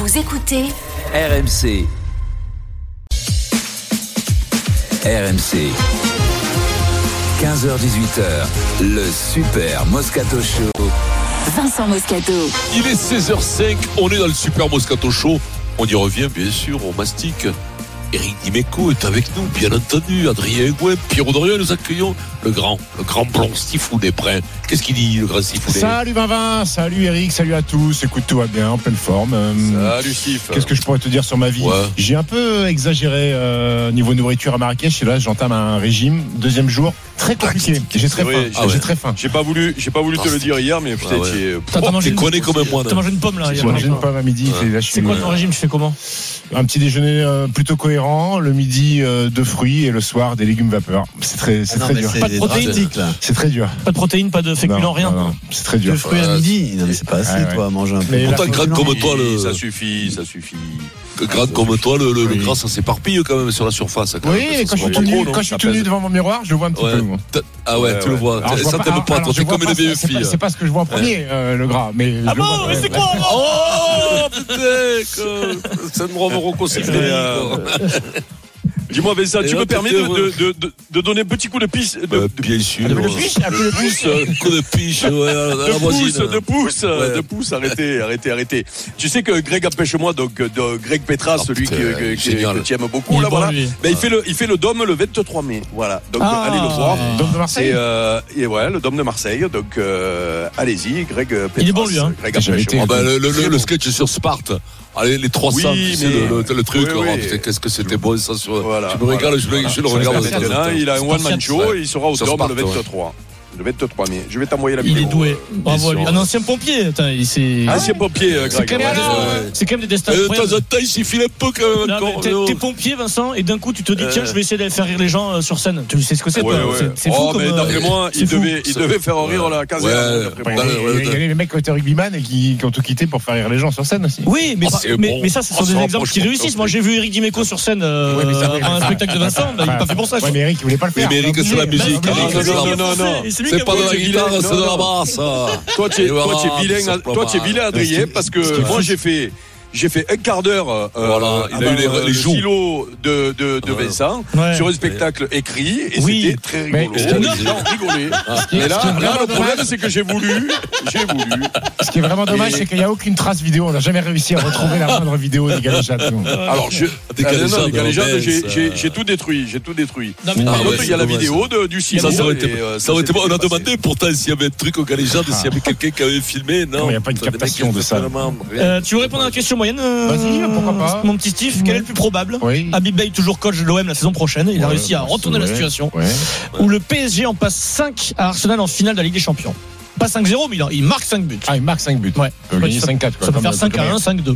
Vous écoutez RMC. RMC. 15h-18h, le Super Moscato Show. Vincent Moscato. Il est 16h05, on est dans le Super Moscato Show. On y revient bien sûr, on mastique. Eric Dimeco est avec nous, bien entendu. Adrien Gouin, Pierrot Dorian, nous accueillons le grand blond Stifou des Prins. Qu'est-ce qu'il dit, le grand Stifou? Salut Vinvin, salut Eric, salut à tous. Écoute, tout va bien, en pleine forme. Salut Stif. Qu'est-ce que je pourrais te dire sur ma vie? J'ai un peu exagéré niveau nourriture à Marrakech. Et là, j'entame un régime. Deuxième jour, très compliqué. J'ai très faim. J'ai très faim. J'ai pas voulu te le dire hier, mais peut-être t'es connu comme un moine. T'as mangé une pomme là? J'ai mangé une pomme à midi. C'est quoi ton régime? Tu fais comment? Un petit déjeuner plutôt cohérent. Le midi, de fruits et le soir, des légumes vapeur. C'est très dur. Pas de protéines. C'est très dur. Pas de protéines, pas de féculents, rien. Non, c'est très dur. Le fruit à midi, non mais c'est pas assez, toi, à manger un peu. Pourtant, grande comme toi, ça suffit. Grande comme toi, le gras, ça s'éparpille quand même sur la surface. Oui, mais quand je suis tenu devant mon miroir, je le vois un petit peu. Ah ouais, tu le vois. Ça t'aime pas, toi, t'es comme une vieille fille. C'est pas ce que je vois en premier, le gras. Ah bon, mais c'est quoi? Oh putain, ça me rend Rocco Siffredi. Dis-moi Vincent, tu me permets de donner un petit coup de pisse bien sûr. Un coup de piche, de pouce, arrêtez. Tu sais que Greg empêche-moi, donc Greg Petras, celui que tu aimes beaucoup, là, voilà. Ben, il fait le Dôme le 23 mai, voilà. Donc allez le voir. Dôme de Marseille. Le Dôme de Marseille. Donc allez-y, Greg Petras. Il est bon lui, hein. Greg empêche-moi. Le sketch sur Sparte. Allez, les 300, oui, le truc. Oui. Putain, qu'est-ce que c'était bon ça sur. Voilà. Je me régale, je le regarde. Maintenant, il a un one-man show et il sera au Dôme le 23. Le 23 mai. Je vais t'envoyer la vidéo. Il est doué. Bravo à lui. Un ancien pompier. Ancien pompier, Greg. C'est quand même des destins De incroyables. temps en temps, il s'y file un peu quand même encore. T'es pompier, Vincent, et d'un coup, tu te dis, tiens, je vais essayer de faire rire les gens sur scène. Tu sais ce que c'est, toi? C'est fou comme. Mais d'après moi, il devait faire rire la caserne. Il y a les mecs qui étaient rugbyman et qui ont tout quitté pour faire rire les gens sur scène aussi. Oui, mais ça, ce sont des exemples qui réussissent. Moi, j'ai vu Eric Dimeco sur scène à un spectacle de Vincent. Il n'est pas fait pour ça. Ouais, mais Eric, il voulait pas le faire. Mais Eric, c'est la musique. Non. C'est pas de la guitare, c'est de la basse. Toi, tu es vilain, Adrien, parce que moi, j'ai fait un quart d'heure il a eu les joues silo de Vincent sur un spectacle écrit et c'était très rigolo. Rigolé. Mais là, le problème, c'est que j'ai voulu. Ce qui est vraiment dommage, c'est qu'il n'y a aucune trace vidéo. On n'a jamais réussi à retrouver la moindre vidéo des galéjades. Alors, les galéjades, j'ai tout détruit. Par contre, il y a la vidéo du silo. Ça aurait été bon. On a demandé pourtant s'il y avait un truc aux galéjades, s'il y avait quelqu'un qui avait filmé. Non, il n'y a pas une captation de ça. Tu veux répondre à la question moyenne? Vas-y, pourquoi pas. Mon petit Steve, quel est le plus probable? Habib Beye, toujours coach de l'OM la saison prochaine. Il a réussi à retourner la situation. Où le PSG en passe 5 à Arsenal en finale de la Ligue des Champions. Pas 5-0, mais il marque 5 buts. Ah, il marque 5 buts. Ouais. Il peut gagner 5-4. Ça peut faire 5-1, 5-2.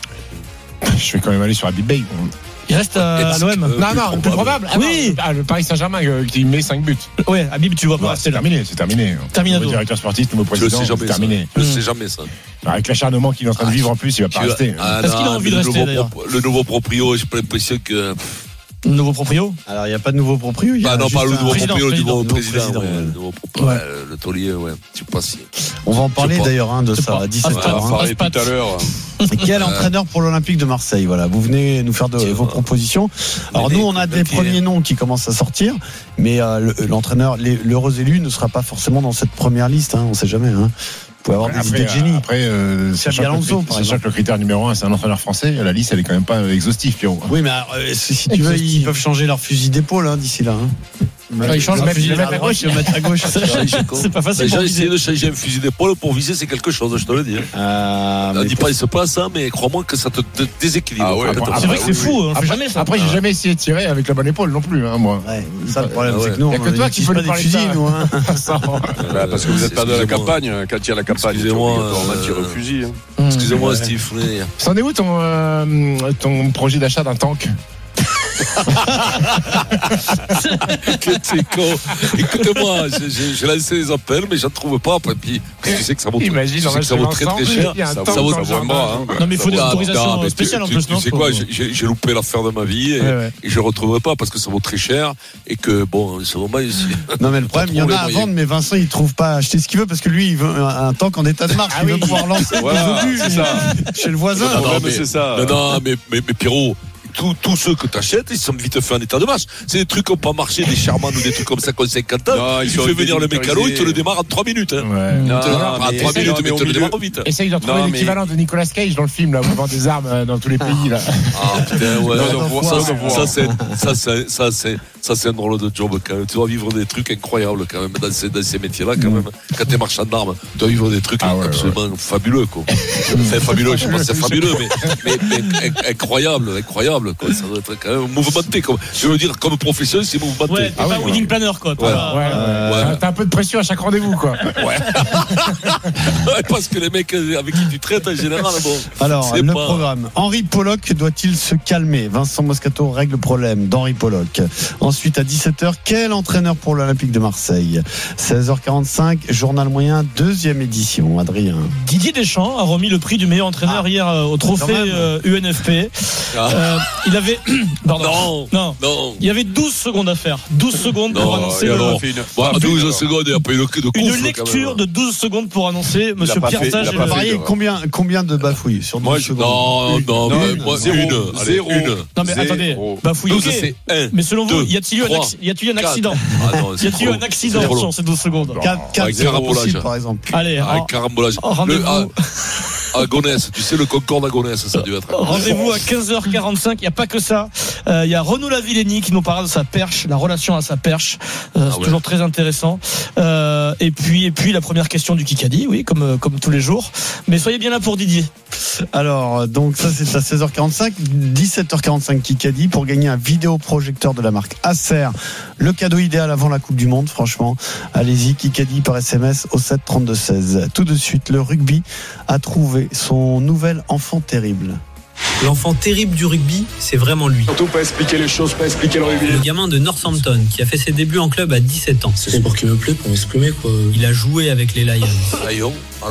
Je vais quand même aller sur Habib Beye. Il reste à l'OM. Non, le plus probable. Oui. Le Paris Saint-Germain qui met 5 buts. Ouais, Habib, tu vois pas. C'est terminé. Terminado. Nouveau directeur sportif, nouveau président. C'est terminé. Je sais jamais ça. Avec l'acharnement qu'il est en train de vivre en plus, il va pas rester. Est-ce qu'il a envie de rester d'ailleurs? Le nouveau proprio, j'ai pas l'impression que. Nouveau proprio? Alors il n'y a pas de nouveau proprio. Non, pas le nouveau proprio, le nouveau président. Le nouveau proprio, le taulier, je sais pas si. On va en parler d'ailleurs de ça à 17h. On va en parler tout à l'heure. Quel entraîneur pour l'Olympique de Marseille? Voilà, vous venez nous faire vos propositions. Alors nous, on a des premiers noms qui commencent à sortir, mais l'entraîneur, l'heureux élu ne sera pas forcément dans cette première liste. On ne sait jamais. Vous pouvez avoir des idées de génie. Après, sachant que le critère numéro 1, c'est un entraîneur français, la liste, elle est quand même pas exhaustive, Pierrot. Oui, mais si tu veux, ils peuvent changer leur fusil d'épaule d'ici là. Ils changent leur fusil d'épaule à mettre à gauche. C'est pas facile. Déjà, essayer de changer un fusil d'épaule pour viser, c'est quelque chose, je te le dis. On dit pas, il se passe, mais crois-moi que ça te déséquilibre. C'est vrai que c'est fou, on fait jamais ça. Après, j'ai jamais essayé de tirer avec la bonne épaule non plus, moi. Ça, le problème, c'est que nous, il n'y a que toi qui peux nous parler de ça. Parce que vous n'êtes pas de la campagne. Quand il y a la campagne, excusez-moi, on tire le fusil. Excusez-moi, Steve. C'en est où ton projet d'achat d'un tank? Que t'es con. Écoute-moi, j'ai lancé les appels, mais j'en trouve pas. Puis, tu sais que ça vaut très très cher. Ça vaut vraiment. Non, mais il faut des autorisations spéciales en plus. Tu sais quoi, j'ai loupé l'affaire de ma vie et je ne retrouverai pas parce que ça vaut très cher et que, bon, c'est moment ici. Non, mais le problème, il y en a à vendre, mais Vincent, il ne trouve pas à acheter ce qu'il veut parce que lui, il veut un tank en état de marche. Il veut pouvoir lancer chez le voisin. C'est ça. Non, mais Pierrot. Tous ceux que t'achètes, ils sont vite fait en état de marche. C'est des trucs qui n'ont pas marché, des Sherman ou des trucs comme ça qu'on 50 ans. Tu fais venir le mécano, il te le démarre en 3 minutes. Hein. Ouais. Il te le démarre en 3 minutes, mais il te le démarre vite. Essaye de retrouver l'équivalent de Nicolas Cage dans le film, là, où il vend des armes dans tous les pays, là. Ah, putain, ouais. Ça, c'est un drôle de job, quand même. Tu dois vivre des trucs incroyables, quand même, dans ces métiers-là, quand même. Quand t'es marchand d'armes, tu dois vivre des trucs absolument fabuleux, quoi. Enfin, fabuleux, je sais pas si c'est fabuleux, mais incroyable. Quoi. Ça doit être quand même mouvementé. Je veux dire, comme profession, c'est mouvementé. Ouais, pas wedding planner, quoi. T'as un peu de pression à chaque rendez-vous, quoi. Ouais. Parce que les mecs avec qui tu traites, en général, bon. Alors, le programme. Henri Pollock doit-il se calmer? Vincent Moscato règle le problème d'Henri Pollock. Ensuite, à 17h, quel entraîneur pour l'Olympique de Marseille? 16h45, journal moyen, 2e édition. Adrien. Didier Deschamps a remis le prix du meilleur entraîneur hier au trophée UNFP. Il avait non. Il y avait 12 secondes à faire. 12 secondes pour annoncer 12 secondes, il n'y a pas eu de coup. Une lecture de 12 secondes pour annoncer Monsieur Pierre Sage. Il a parié combien de bafouilles sur 12 secondes? Non, moi, zéro. Non, mais attendez, bafouilles, ok. Mais selon vous, y a-t-il eu un accident? Y a-t-il eu un accident sur ces 12 secondes? 4 possible, par exemple. Allez, carambolage. Rendez-vous. À Gonesse, tu sais, le Concorde à Gonesse, ça a dû être. Rendez-vous à 15h45. Il n'y a pas que ça. Il y a Renaud Lavillenie qui nous parle de sa perche, la relation à sa perche. C'est toujours très intéressant. Et puis la première question du Kikadi, oui, comme tous les jours. Mais soyez bien là pour Didier. Alors, donc ça c'est à 16h45, 17h45 Kikadi pour gagner un vidéoprojecteur de la marque Acer. Le cadeau idéal avant la Coupe du Monde, franchement. Allez-y, Kikadi par SMS au 7 32 16. Tout de suite, le rugby a trouvé son nouvel enfant terrible. L'enfant terrible du rugby, c'est vraiment lui. Surtout pas expliquer les choses, pas expliquer le rugby. Le gamin de Northampton qui a fait ses débuts en club à 17 ans. C'est pour qu'il me plaît, pour m'exprimer, quoi. Il a joué avec les Lions. Lion.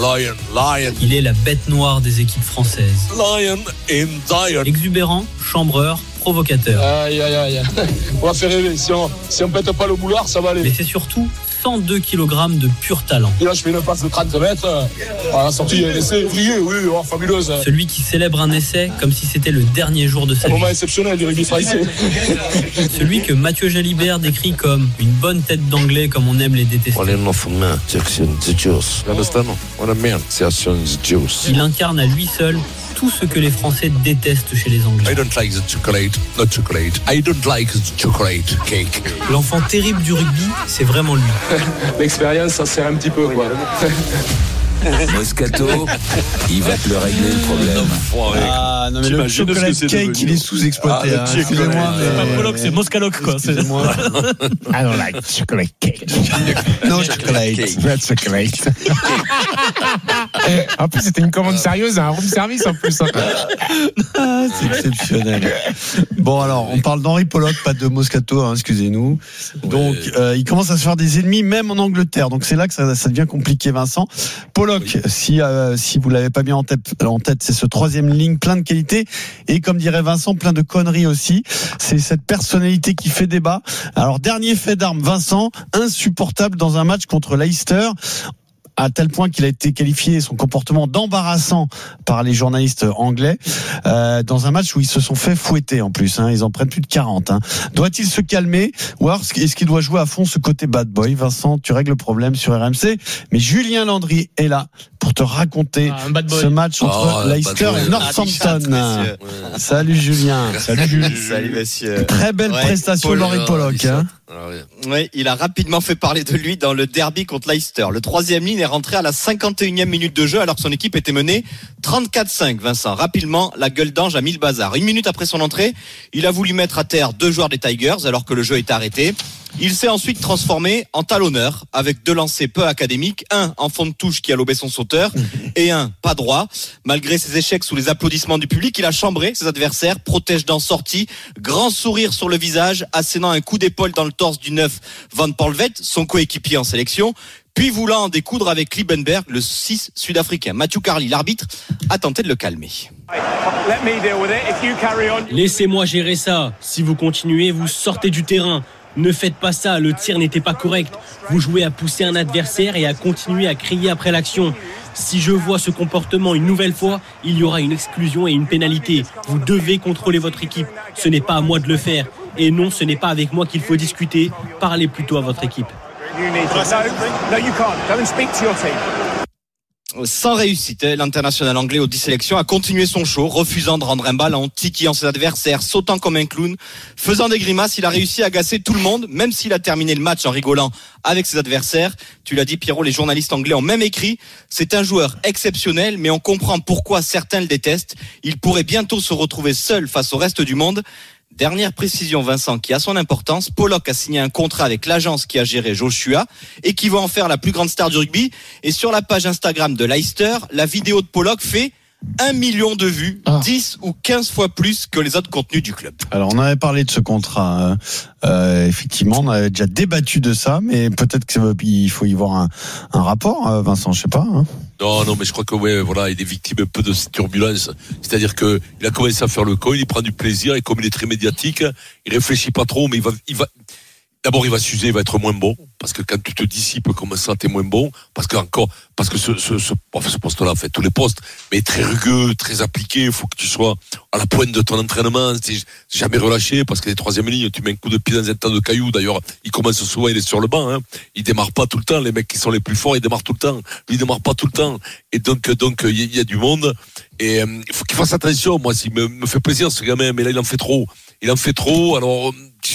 Il est la bête noire des équipes françaises. Lion. Exubérant, chambreur, provocateur. Aïe. On va faire rêver. Si on pète pas le boulard, ça va aller. Mais c'est surtout 102 kg de pur talent. Et là, je fais une passe de 30 mètres. À la sortie, il y a un essai ouvrier, fabuleuse. Celui qui célèbre un essai comme si c'était le dernier jour de sa vie. Un moment exceptionnel du rugby français. Celui que Mathieu Jalibert décrit comme une bonne tête d'anglais, comme on aime les détester. Il incarne à lui seul tout ce que les Français détestent chez les Anglais. I don't like the chocolate, not chocolate. I don't like the chocolate cake. L'enfant terrible du rugby, c'est vraiment lui. L'expérience, ça sert un petit peu, quoi. Moscato, il va te le régler le problème. Ah non mais le chocolate cake il est sous-exploité. Excusez-moi, c'est pas Pollock, c'est Moscaloc quoi. Excusez-moi. I don't like chocolate cake. No chocolate. Not chocolate. En plus c'était une commande sérieuse, un room service en plus. C'est exceptionnel. Bon alors on parle d'Henri Pollock, pas de Moscato, excusez-nous. Donc il commence à se faire des ennemis même en Angleterre. Donc c'est là que ça devient compliqué, Vincent. Pollock, si vous l'avez pas bien en tête, c'est ce 3e ligne plein de qualité et comme dirait Vincent, plein de conneries aussi. C'est cette personnalité qui fait débat. Alors dernier fait d'armes, Vincent, insupportable dans un match contre Leicester. À tel point qu'il a été qualifié son comportement d'embarrassant par les journalistes anglais dans un match où ils se sont fait fouetter en plus. Ils en prennent plus de 40. Doit-il se calmer ou alors est-ce qu'il doit jouer à fond ce côté bad boy? Vincent, tu règles le problème sur RMC. Mais Julien Landry est là pour te raconter ce match entre Leicester et Northampton. Salut Julien. Salut messieurs. Très belle prestation d'Henri Pollock. Oui, il a rapidement fait parler de lui dans le derby contre Leicester. Le 3e ligne est rentré à la 51e minute de jeu alors que son équipe était menée 34-5. Vincent, rapidement, la gueule d'ange a mis le bazar. 1 minute après son entrée, il a voulu mettre à terre 2 joueurs des Tigers alors que le jeu était arrêté. Il s'est ensuite transformé en talonneur avec 2 lancers peu académiques, un en fond de touche qui a lobé son sauteur et un pas droit. Malgré ses échecs sous les applaudissements du public, il a chambré ses adversaires, protège dans sortie, grand sourire sur le visage, assénant un coup d'épaule dans le torse du 9 Van Polvet, son coéquipier en sélection. Puis voulant en découdre avec Liebenberg, le 6 sud-africain. Matthew Carley, l'arbitre, a tenté de le calmer. Laissez-moi gérer ça. Si vous continuez, vous sortez du terrain. Ne faites pas ça, le tir n'était pas correct. Vous jouez à pousser un adversaire et à continuer à crier après l'action. Si je vois ce comportement une nouvelle fois, il y aura une exclusion et une pénalité. Vous devez contrôler votre équipe. Ce n'est pas à moi de le faire. Et non, ce n'est pas avec moi qu'il faut discuter. Parlez plutôt à votre équipe. Sans réussite, l'international anglais aux 10 sélections a continué son show, refusant de rendre un ballon, tiquillant ses adversaires, sautant comme un clown, faisant des grimaces. Il a réussi à agacer tout le monde, même s'il a terminé le match en rigolant avec ses adversaires. Tu l'as dit, Pierrot, les journalistes anglais ont même écrit « C'est un joueur exceptionnel, mais on comprend pourquoi certains le détestent. Il pourrait bientôt se retrouver seul face au reste du monde. » Dernière précision, Vincent, qui a son importance. Pollock a signé un contrat avec l'agence qui a géré Joshua et qui va en faire la plus grande star du rugby. Et sur la page Instagram de Leicester, la vidéo de Pollock fait 1 million de vues, 10 ou 15 fois plus que les autres contenus du club. Alors on avait parlé de ce contrat, effectivement on avait déjà débattu de ça, mais peut-être qu'il faut y voir un rapport, Vincent, je sais pas. Non, mais je crois que voilà, il est victime un peu de cette turbulence. C'est-à-dire que il a commencé à faire le con, il prend du plaisir et comme il est très médiatique, il réfléchit pas trop, mais d'abord, il va s'user, il va être moins bon. Parce que quand tu te dissipes comme ça, t'es moins bon. Parce que ce poste-là, en fait, tous les postes, mais très rugueux, très appliqué. Il faut que tu sois à la pointe de ton entraînement. C'est jamais relâché. Parce que les 3e lignes, tu mets un coup de pied dans un tas de cailloux. D'ailleurs, il commence souvent, il est sur le banc, hein. Il démarre pas tout le temps. Les mecs qui sont les plus forts, ils démarrent tout le temps. Lui, il démarre pas tout le temps. Et donc, il y a du monde. Et, il faut qu'il fasse attention. Moi, s'il me fait plaisir, ce gamin, mais là, il en fait trop. Alors,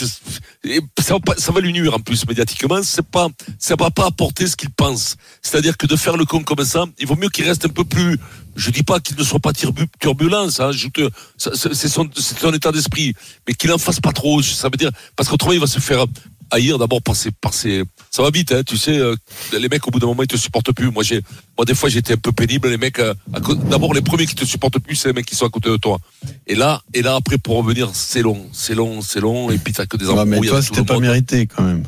ça va lui nuire en plus médiatiquement. Ça va pas apporter ce qu'il pense. C'est-à-dire que de faire le con comme ça, il vaut mieux qu'il reste un peu plus. Je dis pas qu'il ne soit pas turbulent, ça, c'est son état d'esprit, mais qu'il en fasse pas trop. Ça veut dire parce qu'autrement il va se faire haïr d'abord par ses. Ça va vite, hein, tu sais. Les mecs au bout d'un moment ils te supportent plus. Moi des fois j'étais un peu pénible. Les mecs, d'abord les premiers qui te supportent plus, c'est les mecs qui sont à côté de toi. Et là après pour revenir, c'est long. Et puis t'as que des embrouilles. Mais toi c'était pas mérité quand même.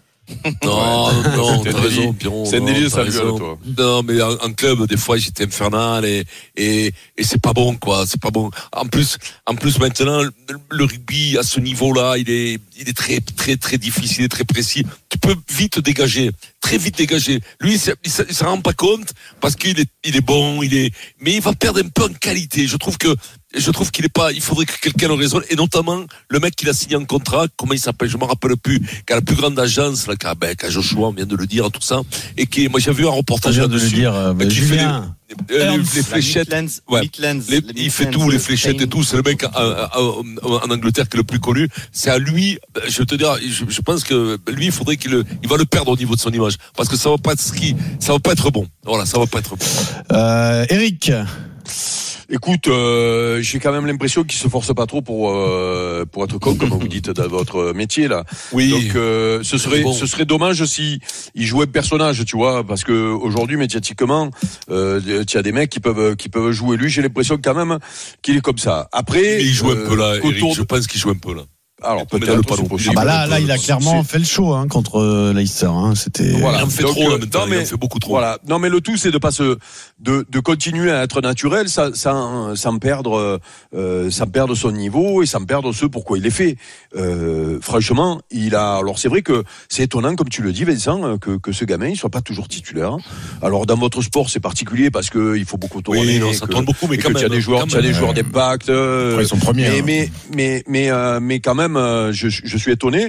Non, t'as raison, Piron. C'est un délit, ça gueule, toi. Non, mais en club, des fois, j'étais infernal et c'est pas bon, quoi. C'est pas bon. En plus, maintenant, le rugby, à ce niveau-là, il est très, très, très difficile, très précis. Tu peux très vite dégager. Lui, il s'en rend pas compte parce qu'il est bon, mais il va perdre un peu en qualité. Je trouve qu'il est pas, il faudrait que quelqu'un le raisonne, et notamment le mec qui l'a signé en contrat, comment il s'appelle, je m'en rappelle plus, qui a la plus grande agence, là, qu'a Joshua, on vient de le dire, tout ça, et moi j'ai vu un reportage là-dessus. Julien. Les fléchettes, il fait tout, les fléchettes et tout, c'est le mec en Angleterre qui est le plus connu. C'est à lui, je vais te dire, je pense que lui, il faudrait il va le perdre au niveau de son image, parce que ça va pas être bon. Voilà, ça va pas être bon. Eric. Écoute, j'ai quand même l'impression qu'il se force pas trop pour être con, comme vous dites dans votre métier là. Oui. Donc ce serait dommage si il jouait personnage, tu vois, parce que aujourd'hui médiatiquement, tu as des mecs qui peuvent jouer. Lui, j'ai l'impression quand même qu'il est comme ça. Après, mais il joue un peu là, Eric, je pense qu'il joue un peu là. Alors peut-être pas possible. Là, il a clairement fait le show contre Leicester. C'était. Voilà. Il en fait trop là maintenant. Il en fait beaucoup trop. Voilà. Non, mais le tout, c'est de pas de continuer à être naturel, sans perdre son niveau et sans perdre ce pourquoi il est fait. Franchement, alors c'est vrai que c'est étonnant, comme tu le dis, Vincent, que ce gamin il soit pas toujours titulaire. Alors dans votre sport, c'est particulier parce que il faut beaucoup tourner. Oui, ça tourne beaucoup, mais quand même. Tu as des joueurs d'impact. Ils sont premiers. Mais quand même, je suis étonné.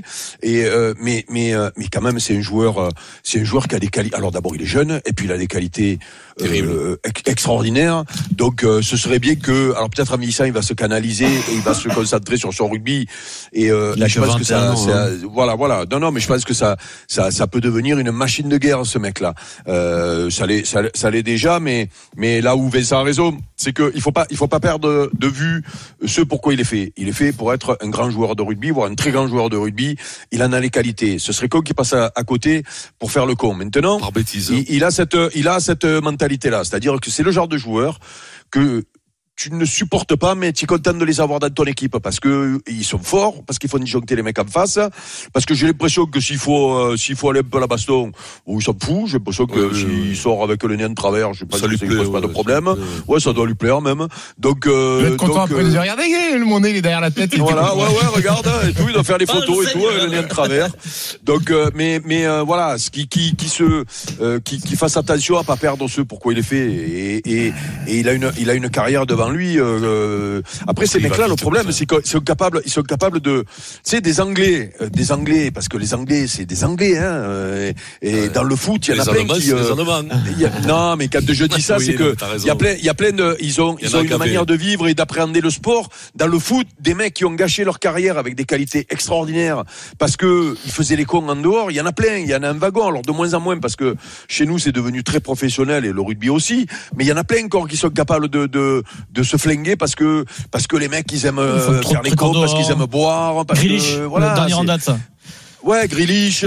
Mais quand même, c'est un joueur qui a des qualités. Alors d'abord, il est jeune, et puis il a des qualités extraordinaire. Donc ce serait bien que, alors peut-être en vieillissant il va se canaliser et il va se concentrer sur son rugby. Et je pense que ça, voilà. Non, mais je pense que ça peut devenir une machine de guerre, ce mec-là. Ça l'est déjà, mais là où Vincent a raison, c'est que il faut pas perdre de vue ce pourquoi il est fait. Il est fait pour être un grand joueur de rugby, voire un très grand joueur de rugby. Il en a les qualités. Ce serait con qu'il passe à côté pour faire le con. Maintenant, par bêtise. Il a cette mentalité-là. C'est-à-dire que c'est le genre de joueur que tu ne supportes pas, mais tu es content de les avoir dans ton équipe parce que ils sont forts, parce qu'il faut disjoncter les mecs en face, parce que j'ai l'impression que s'il faut aller un peu à la baston, il s'en fout. J'ai l'impression que s'il sort avec le nez de travers, je pense que ça lui pose pas de problème. Ouais, ça doit lui plaire même. Donc, il va être content après de dire, regardez, mon nez il est derrière la tête. Voilà, ouais, regarde, et tout, il doit faire les photos et tout, le nez de travers. Donc, mais voilà, ce qui fasse attention à pas perdre ce pourquoi il est fait, et il a une carrière devant lui. Après ces mecs-là, le problème, c'est qu'ils sont capables de, tu sais, des Anglais, parce que les Anglais, c'est des Anglais, hein. Et dans le foot, il y en a plein qui. Non, mais quand je dis ça, c'est que il y a plein de, ils ont une manière de vivre et d'appréhender le sport. Dans le foot, des mecs qui ont gâché leur carrière avec des qualités extraordinaires parce que ils faisaient les cons en dehors. Il y en a plein, il y en a un wagon. Alors de moins en moins parce que chez nous, c'est devenu très professionnel et le rugby aussi. Mais il y en a plein encore qui sont capables de se flinguer parce que les mecs ils aiment faire les cons, parce qu'ils aiment boire, parce Grealish, que voilà, le dernier en date. Ouais, Grealish,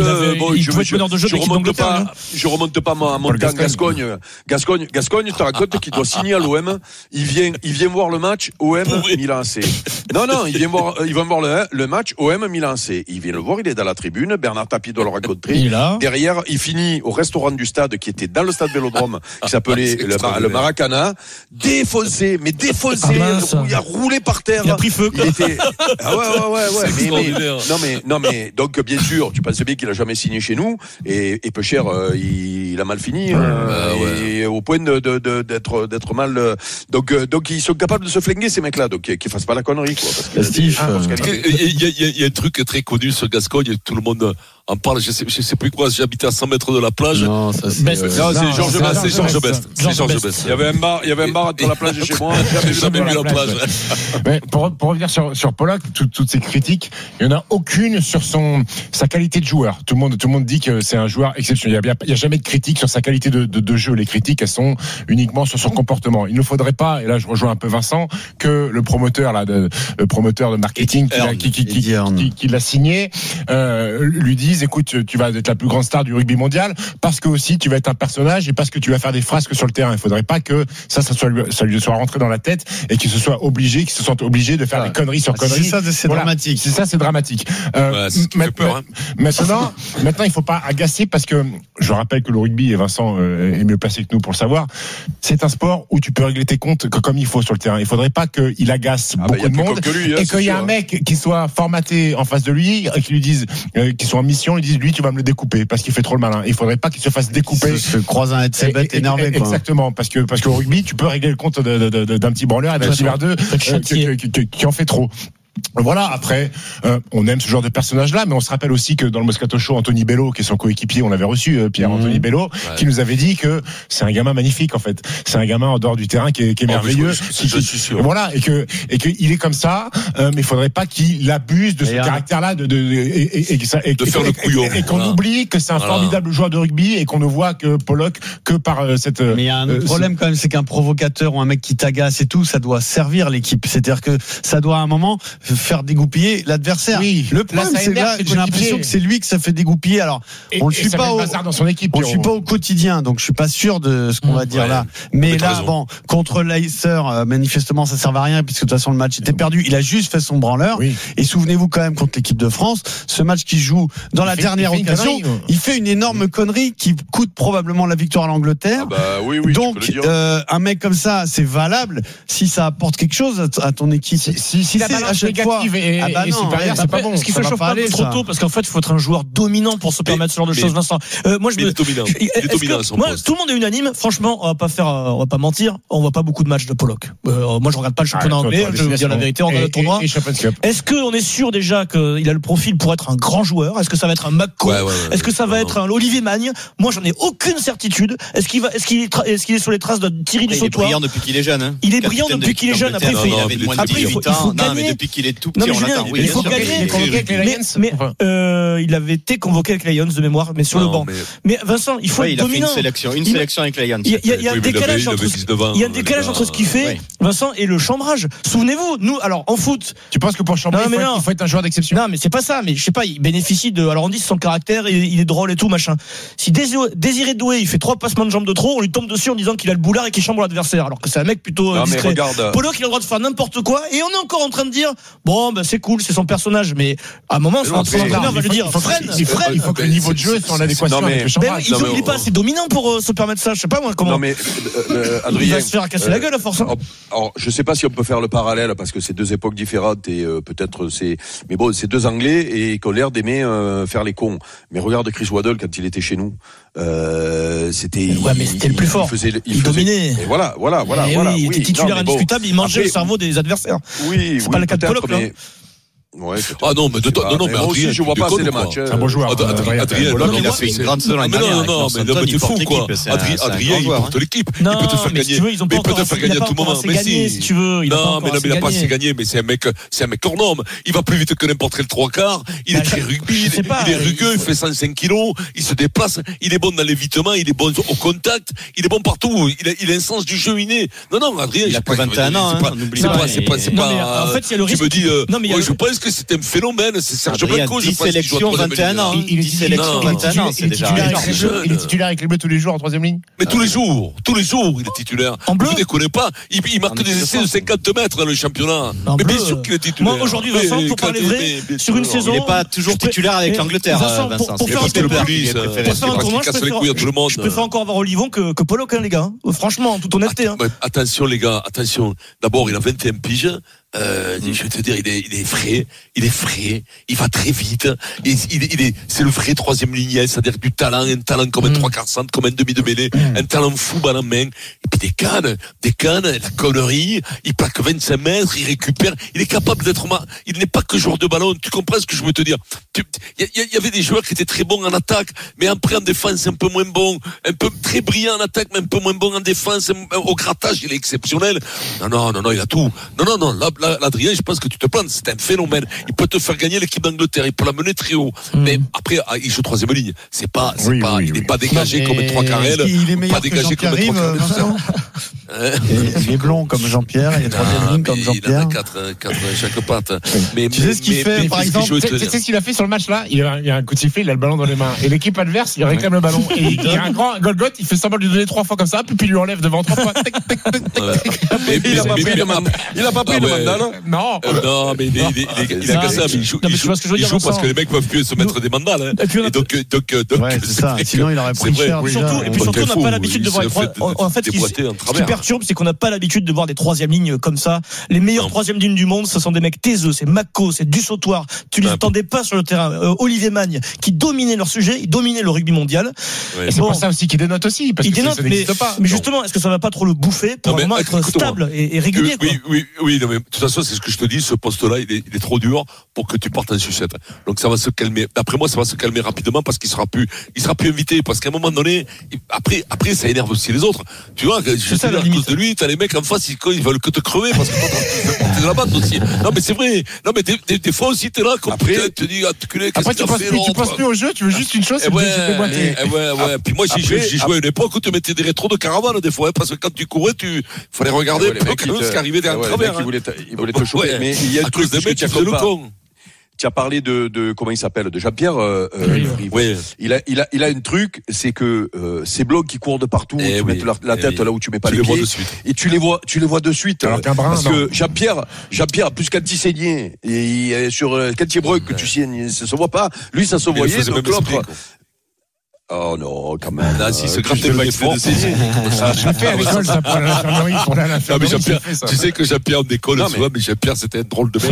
je remonte pas à mon temps. Gascogne, tu te rends compte qu'il doit signer à l'OM. Il vient voir le match OM Milan AC. Non, il vient voir le match OM Milan AC. Il vient le voir, il est dans la tribune. Bernard Tapie doit le rencontrer. Derrière, il finit au restaurant du stade qui était dans le stade Vélodrome, qui s'appelait le Maracana. Défoncé. Il a roulé par terre. Il a pris feu. Il était, ouais. Non, mais donc, bien sûr, tu penses bien qu'il a jamais signé chez nous et peu cher, il a mal fini et au point d'être mal. Donc ils sont capables de se flinguer ces mecs-là, donc qu'ils fassent pas la connerie quoi. Il y a un truc très connu sur Gascogne, tout le monde en parle. Je sais plus quoi. J'habitais à 100 mètres de la plage. Non, ça c'est Georges Best. C'est Georges Best. Il y avait un bar entre la plage et chez moi. Jamais vu la plage. Mais pour revenir sur Polak, toutes ces critiques, il y en a aucune sur sa qualité de joueur. Tout le monde dit que c'est un joueur exceptionnel. Il y a jamais de critique sur sa qualité de jeu. Les critiques, elles sont uniquement sur son comportement. Il ne faudrait pas, et là je rejoins un peu Vincent, que le promoteur de marketing qui l'a signé lui dise écoute, tu vas être la plus grande star du rugby mondial parce que aussi tu vas être un personnage et parce que tu vas faire des frasques sur le terrain. Il faudrait pas que ça lui soit rentré dans la tête et qu'il se sente obligé de faire des conneries sur conneries. C'est dramatique. C'est ça, c'est dramatique. Maintenant, il faut pas agacer parce que je rappelle que le rugby, et Vincent est mieux placé que nous pour le savoir, c'est un sport où tu peux régler tes comptes comme il faut sur le terrain. Il faudrait pas qu'il agace beaucoup de monde et qu'il y ait un mec qui soit formaté en face de lui et qui lui dise, qui soit en mission, il dise lui tu vas me le découper parce qu'il fait trop le malin. Il faudrait pas qu'il se fasse découper. Se croise un headset bête énervé. Exactement, parce que au rugby, tu peux régler le compte d'un petit branleur et d'un petit verdeux qui en fait trop. Voilà, après, on aime ce genre de personnage-là, mais on se rappelle aussi que dans le Moscato Show, Anthony Bello, qui est son coéquipier, on l'avait reçu, Pierre-Anthony Bello, qui nous avait dit que c'est un gamin magnifique, en fait. C'est un gamin en dehors du terrain qui est merveilleux. Je suis sûr. Voilà, et que il est comme ça, mais il faudrait pas qu'il abuse de ce caractère-là, de faire le couillon. Et qu'on oublie que c'est un formidable joueur de rugby et qu'on ne voit que Pollock que par cette. Mais il y a un autre problème quand même, c'est qu'un provocateur ou un mec qui t'agace et tout, ça doit servir l'équipe. C'est-à-dire que ça doit à un moment faire dégoupiller l'adversaire. Oui. Le problème, c'est là, j'ai l'impression que c'est lui que ça fait dégoupiller. Alors, on le suit pas dans son équipe. On le suit pas au quotidien, donc je suis pas sûr de ce qu'on va dire là. Mais là, bon, contre Leicester, manifestement, ça servait à rien puisque de toute façon le match était perdu. Il a juste fait son branleur. Oui. Et souvenez-vous quand même contre l'équipe de France, ce match qui joue dans la dernière occasion, il fait une énorme connerie qui coûte probablement la victoire à l'Angleterre. Donc, un mec comme ça, c'est valable si ça apporte quelque chose à ton équipe. Si la balance négative et supérieure, c'est pas bon. Ce qui se chauffe pas trop tôt, parce qu'en fait, il faut être un joueur dominant pour se permettre ce genre de choses, Vincent. Moi, il est dominant. Tout le monde est unanime. Franchement, on va pas mentir. On voit pas beaucoup de matchs de Pollock. Moi, je regarde pas le championnat anglais. Je vais vous dire la vérité. On regarde le tournoi. Est-ce qu'on est sûr déjà qu'il a le profil pour être un grand joueur? Est-ce que ça va être un McCo? Est-ce que ça va être un Olivier Magne? Moi, j'en ai aucune certitude. Est-ce qu'il est sur les traces de Thierry du Sautoir? Il est brillant depuis qu'il est jeune. Il est brillant depuis qu'il est jeune. Après, il faut gagner. Mais depuis qu'il est tout petit, on l'attend. Il faut gagner. Mais il avait été convoqué avec les Lions de mémoire, mais sur le banc. Mais Vincent, il faut être dominant. Il a fait une sélection avec les Lions. Il y a un décalage entre ce qu'il fait, Vincent, et le chambrage. Souvenez-vous, nous, alors en foot. Tu penses que pour chambrer, il faut être un joueur d'exception? Non, mais c'est pas ça. Mais je sais pas, il bénéficie de. Alors on dit son caractère, il est drôle et tout machin. Si Désiré Doué, il fait 3 passements de jambes de trop, on lui tombe dessus en disant qu'il a le boulard et qu'il chambre l'adversaire. Alors que c'est un mec plutôt discret. Pollock, il a le droit de faire n'importe quoi, et on est encore en train de dire bon, ben c'est cool, c'est son personnage, mais à un moment, son entraîneur va lui dire freine. Il faut que le niveau de jeu soit en adéquation avec le chambrage. Il n'est pas assez dominant pour se permettre ça. Je sais pas moi comment. Non mais Adrien, il va se faire casser la gueule à force. Alors, je sais pas si on peut faire le parallèle parce que c'est 2 époques différentes et peut-être mais bon, c'est 2 Anglais et qui ont l'air d'aimer faire les cons. Mais regarde Chris Waddle quand il était chez nous. C'était le plus fort. Il dominait. Et voilà. Il était titulaire indiscutable, il mangeait le cerveau des adversaires. Oui, c'est pas le cas de Pollock, là. Ouais, non, mais Adrien, je vois pas assez les matchs. C'est un bon joueur. Adrien, il a fait une grande saison l'année dernière. Non, mais t'es fou, quoi. Adrien, il porte l'équipe. Il peut te faire gagner. Mais il peut te faire gagner à tout moment. Mais si tu veux. Non, mais il a pas assez gagné. Mais c'est un mec hors norme. Il va plus vite que n'importe quel 3/4. Il est très rugby. Il est rugueux. Il fait 105 kilos. Il se déplace. Il est bon dans l'évitement. Il est bon au contact. Il est bon partout. Il a un sens du jeu inné. Non, Adrien. Il a que 21 ans. C'est pas. En fait, il y a le risque. Tu me dis. Je pense que c'est un phénomène, c'est Serge Blanco. 10 sélections, 21 ans. 10 sélections, 21 ans. Il est titulaire avec les Bleus tous les jours en 3e ligne. Mais tous les jours, il est titulaire. Vous ne déconnez pas. Il marque des essais de 50 mètres dans le championnat. Mais bien sûr qu'il est titulaire. Moi, aujourd'hui, Vincent, pour parler vrai, sur une saison. Il n'est pas toujours titulaire avec l'Angleterre, Vincent. Pour faire un tournoi, je préfère encore avoir Olivon que Pollock, les gars. Franchement, en toute honnêteté. Attention, les gars, attention. D'abord, il a 21 piges. Je vais te dire, il est frais, il va très vite, c'est le vrai 3e ligne, c'est-à-dire du talent, un talent comme un 3/4 centre, comme un demi de mêlée, un talent fou balle en main, et puis des cannes, la connerie, il plaque 25 mètres, il récupère, il est capable d'être, il n'est pas que joueur de ballon, tu comprends ce que je veux te dire? Il y avait des joueurs qui étaient très bons en attaque, mais après en défense un peu moins bons, un peu très brillant en attaque, mais un peu moins bon en défense, au grattage, il est exceptionnel. Non, il a tout. Non, là, Adrien, je pense que tu te plantes, c'est un phénomène. Il peut te faire gagner l'équipe d'Angleterre, il peut la mener très haut. Mais après, il joue 3e ligne. Il n'est pas dégagé comme un 3/4. Il est meilleur que Jean-Pierre. Il est blond comme Jean-Pierre, il est 3e ligne comme Jean-Pierre. Il en a 4 chaque patte. Mais tu sais ce qu'il fait, par exemple? Tu sais ce qu'il a fait sur le match là? Il y a un coup de sifflet, il a le ballon dans les mains. Et l'équipe adverse, il réclame le ballon. Et il y a un grand Golgoth, il fait semblant de lui donner 3 fois comme ça, puis il lui enlève devant 3 fois. Il a pas pris le mandal. Non, mais il a que ça, mais il joue parce que les mecs peuvent plus se mettre des mandales. Et donc, c'est ça. Sinon, il aurait pris cher. Et puis surtout, on n'a pas l'habitude de voir en fait, ce qui perturbe, c'est qu'on n'a pas l'habitude de voir des 3e lignes comme ça. Les meilleurs 3e lignes du monde, ce sont des mecs taiseux, c'est Mako, c'est du Sautoir. Tu les entendais pas sur le terrain. Olivier Magne, qui dominait leur sujet, il dominait le rugby mondial. C'est pour ça aussi qu'il dénote aussi, parce que ça n'existe pas. Mais justement, est-ce que ça va pas trop le bouffer pour vraiment être stable et régulier? Oui, mais de toute façon, c'est ce que je te dis, ce poste-là, il est trop dur pour que tu partes en sucette. Donc ça va se calmer. D'après moi, ça va se calmer rapidement parce qu'il sera plus invité. Parce qu'à un moment donné, après, ça énerve aussi les autres. Tu vois, je sais, à cause de lui, t'as les mecs en face, ils veulent que te crever parce que t'es de la bande aussi. Non, mais c'est vrai. Non, mais des fois aussi, t'es là, comme après, te dis, après, tu penses plus au jeu, tu veux juste une chose, c'est de déboîter. Ouais. Puis moi, j'ai joué à une époque où tu mettais des rétros de caravane, des fois, parce que quand tu courais, fallait regarder ce qui arrivait derrière travers. Il voulait te choper. Mais il y a un truc que tu as fait le con. Tu as parlé de comment il s'appelle, de Jean-Pierre. Oui. Il a un truc, c'est que ces blocs qui courent de partout, tu mets la tête là où tu mets pas les pieds, et tu les vois de suite. Alors qu'un brin, parce que Jean-Pierre, plus quand il saignait et sur quand il brogue que tu saignes, ça se voit pas. Lui, ça se voyait. Donc l'autre. Oh non, quand même. Là, si ce grattait le fort. Je fais à l'école, ça pour l'infirmerie, pour l'infirmerie. Tu sais que Jean-Pierre, on décolle souvent, mais Jean-Pierre, c'était un drôle de mec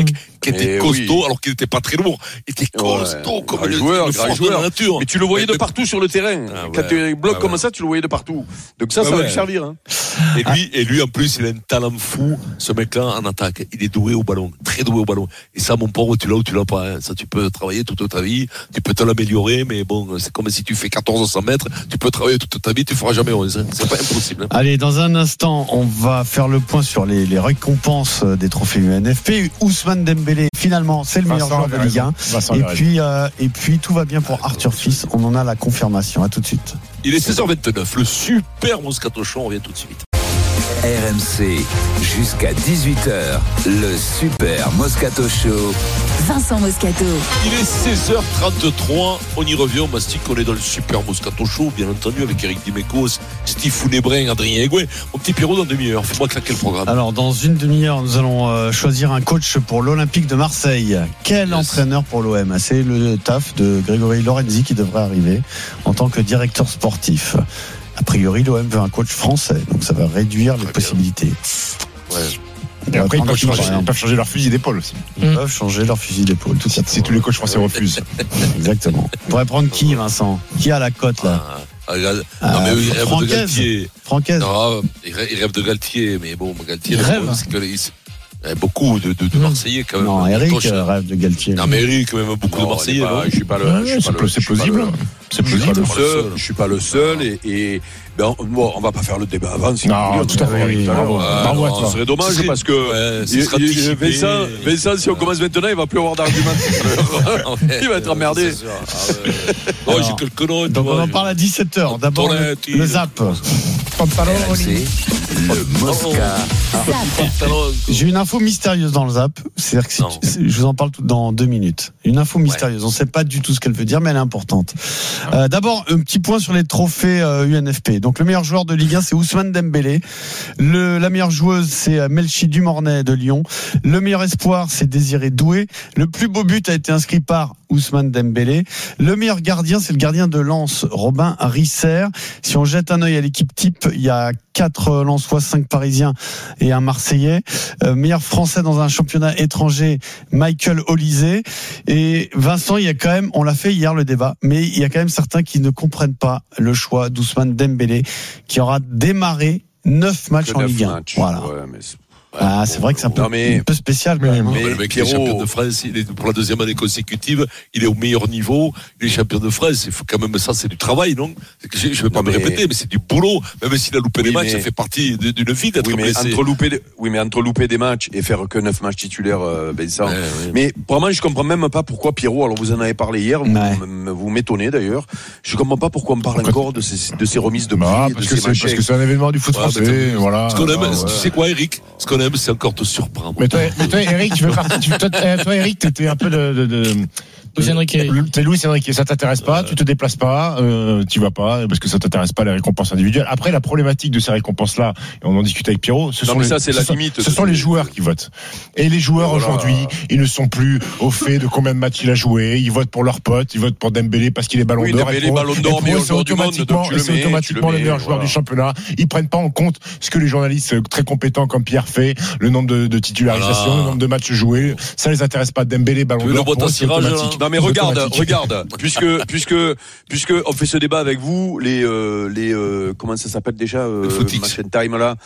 qui était costaud, alors qu'il n'était pas très lourd. Il était costaud comme un joueur de la nature. Mais tu le voyais de partout sur le terrain. Quand tu bloques comme ça, tu le voyais de partout. Donc ça va lui servir. Hein. Et lui, en plus, il a un talent fou, ce mec-là, en attaque. Il est doué au ballon, très doué au ballon. Et ça, mon pauvre, tu l'as ou tu l'as pas. Hein. Ça, tu peux travailler toute ta vie, tu peux te l'améliorer, mais bon, c'est comme si tu fais 1400 mètres, tu peux travailler toute ta vie, tu feras jamais 11. Hein. C'est pas impossible. Hein. Allez, dans un instant, on va faire le point sur les récompenses des trophées UNFP. Ousmane Dembélé, finalement, c'est le meilleur joueur de Ligue 1. Et puis, tout va bien pour Arthur Fils. On en a la confirmation. À tout de suite. Il est 16h29. Le super Moscato Show, on revient tout de suite. RMC, jusqu'à 18h, le Super Moscato Show. Vincent Moscato. Il est 16h33, on y revient, on mastique, on est dans le Super Moscato Show, bien entendu, avec Eric Dimeco, Steve Founébrin, Adrien Egouin. Mon petit Pierrot, dans demi-heure, fais-moi claquer le programme. Alors, dans une demi-heure, nous allons choisir un coach pour l'Olympique de Marseille. Quel entraîneur pour l'OM? C'est le taf de Grégory Lorenzi qui devrait arriver en tant que directeur sportif. A priori, l'OM veut un coach français, donc ça va réduire les possibilités. Ouais. Et après, ils peuvent changer leur fusil d'épaule aussi. Ils peuvent changer leur fusil d'épaule. Tout si tous les coachs français refusent. Exactement. On pourrait prendre qui, Vincent? Qui a la cote, là? Non, mais il rêve de Galtier. Francaise. Non, il rêve de Galtier, mais bon, Galtier, c'est que il y a beaucoup de Marseillais quand même. Non, Eric rêve de Galtier. Non, mais Eric, quand même, beaucoup de Marseillais. Je suis pas le. C'est plausible. C'est plausible. Je suis pas le seul et bon, on va pas faire le débat avant. Non, tout à fait. Ce serait dommage parce que Vincent, si on commence maintenant, il va plus avoir d'arguments. Il va être emmerdé. J'ai quelques notes. Donc on en parle à 17h. D'abord le zap. Le Mosca. J'ai une info mystérieuse dans le zap. C'est-à-dire que je vous en parle dans 2 minutes. Une info mystérieuse. On ne sait pas du tout ce qu'elle veut dire, mais elle est importante. D'abord, un petit point sur les trophées UNFP. Donc le meilleur joueur de Ligue 1, c'est Ousmane Dembélé. La meilleure joueuse, c'est Melchi Dumornay de Lyon. Le meilleur espoir, c'est Désiré Doué. Le plus beau but a été inscrit par Ousmane Dembélé. Le meilleur gardien, c'est le gardien de Lens, Robin Risser. Si on jette un œil à l'équipe type, il y a 4 Lensois, 5 Parisiens et un Marseillais. Meilleur Français dans un championnat étranger, Michael Olysée. Et Vincent, il y a quand même, on l'a fait hier le débat, mais il y a quand même certains qui ne comprennent pas le choix d'Ousmane Dembélé, qui aura démarré 9 matchs en Ligue 1. Voilà. Ouais, mais c'est vrai que c'est un peu spécial. Mais le mec est champion de France, il est pour la 2e année consécutive, il est au meilleur niveau, il est champion de France. Il faut quand même ça, c'est du travail, non? Je ne vais pas me répéter, mais c'est du boulot. Même s'il a loupé des matchs, ça fait partie d'une vie d'être blessé. Entre louper des matchs et faire que 9 matchs titulaires, ça. Mais vraiment, je comprends même pas pourquoi Pierrot. Alors vous en avez parlé hier, vous m'étonnez d'ailleurs. Je comprends pas pourquoi on parle encore de ces remises de prix, parce que c'est un événement du foot français. Voilà. Ce qu'on aime, tu sais quoi, Eric? Ce qu'on aime, c'est encore te surprendre. Mais toi, Eric, tu veux partir. Toi, Eric, t'étais un peu Luis Enrique. T'es Luis Enrique, ça t'intéresse pas, tu te déplaces pas, tu vas pas, parce que ça t'intéresse pas les récompenses individuelles. Après, la problématique de ces récompenses-là, et on en discute avec Pierrot, ce sont les joueurs qui votent. Et les joueurs aujourd'hui, ils ne sont plus au fait de combien de matchs il a joué, ils votent pour leurs potes, ils votent pour Dembélé parce qu'il est Ballon d'Or. C'est automatiquement le meilleur joueur du championnat. Ils prennent pas en compte ce que les journalistes très compétents comme Pierre fait, le nombre de titularisations, le nombre de matchs joués. Ça les intéresse pas. Dembélé, Ballon d'Or, c'est automatique. Non mais regarde, puisque on fait ce débat avec vous, les comment ça s'appelle déjà, Basket Time là,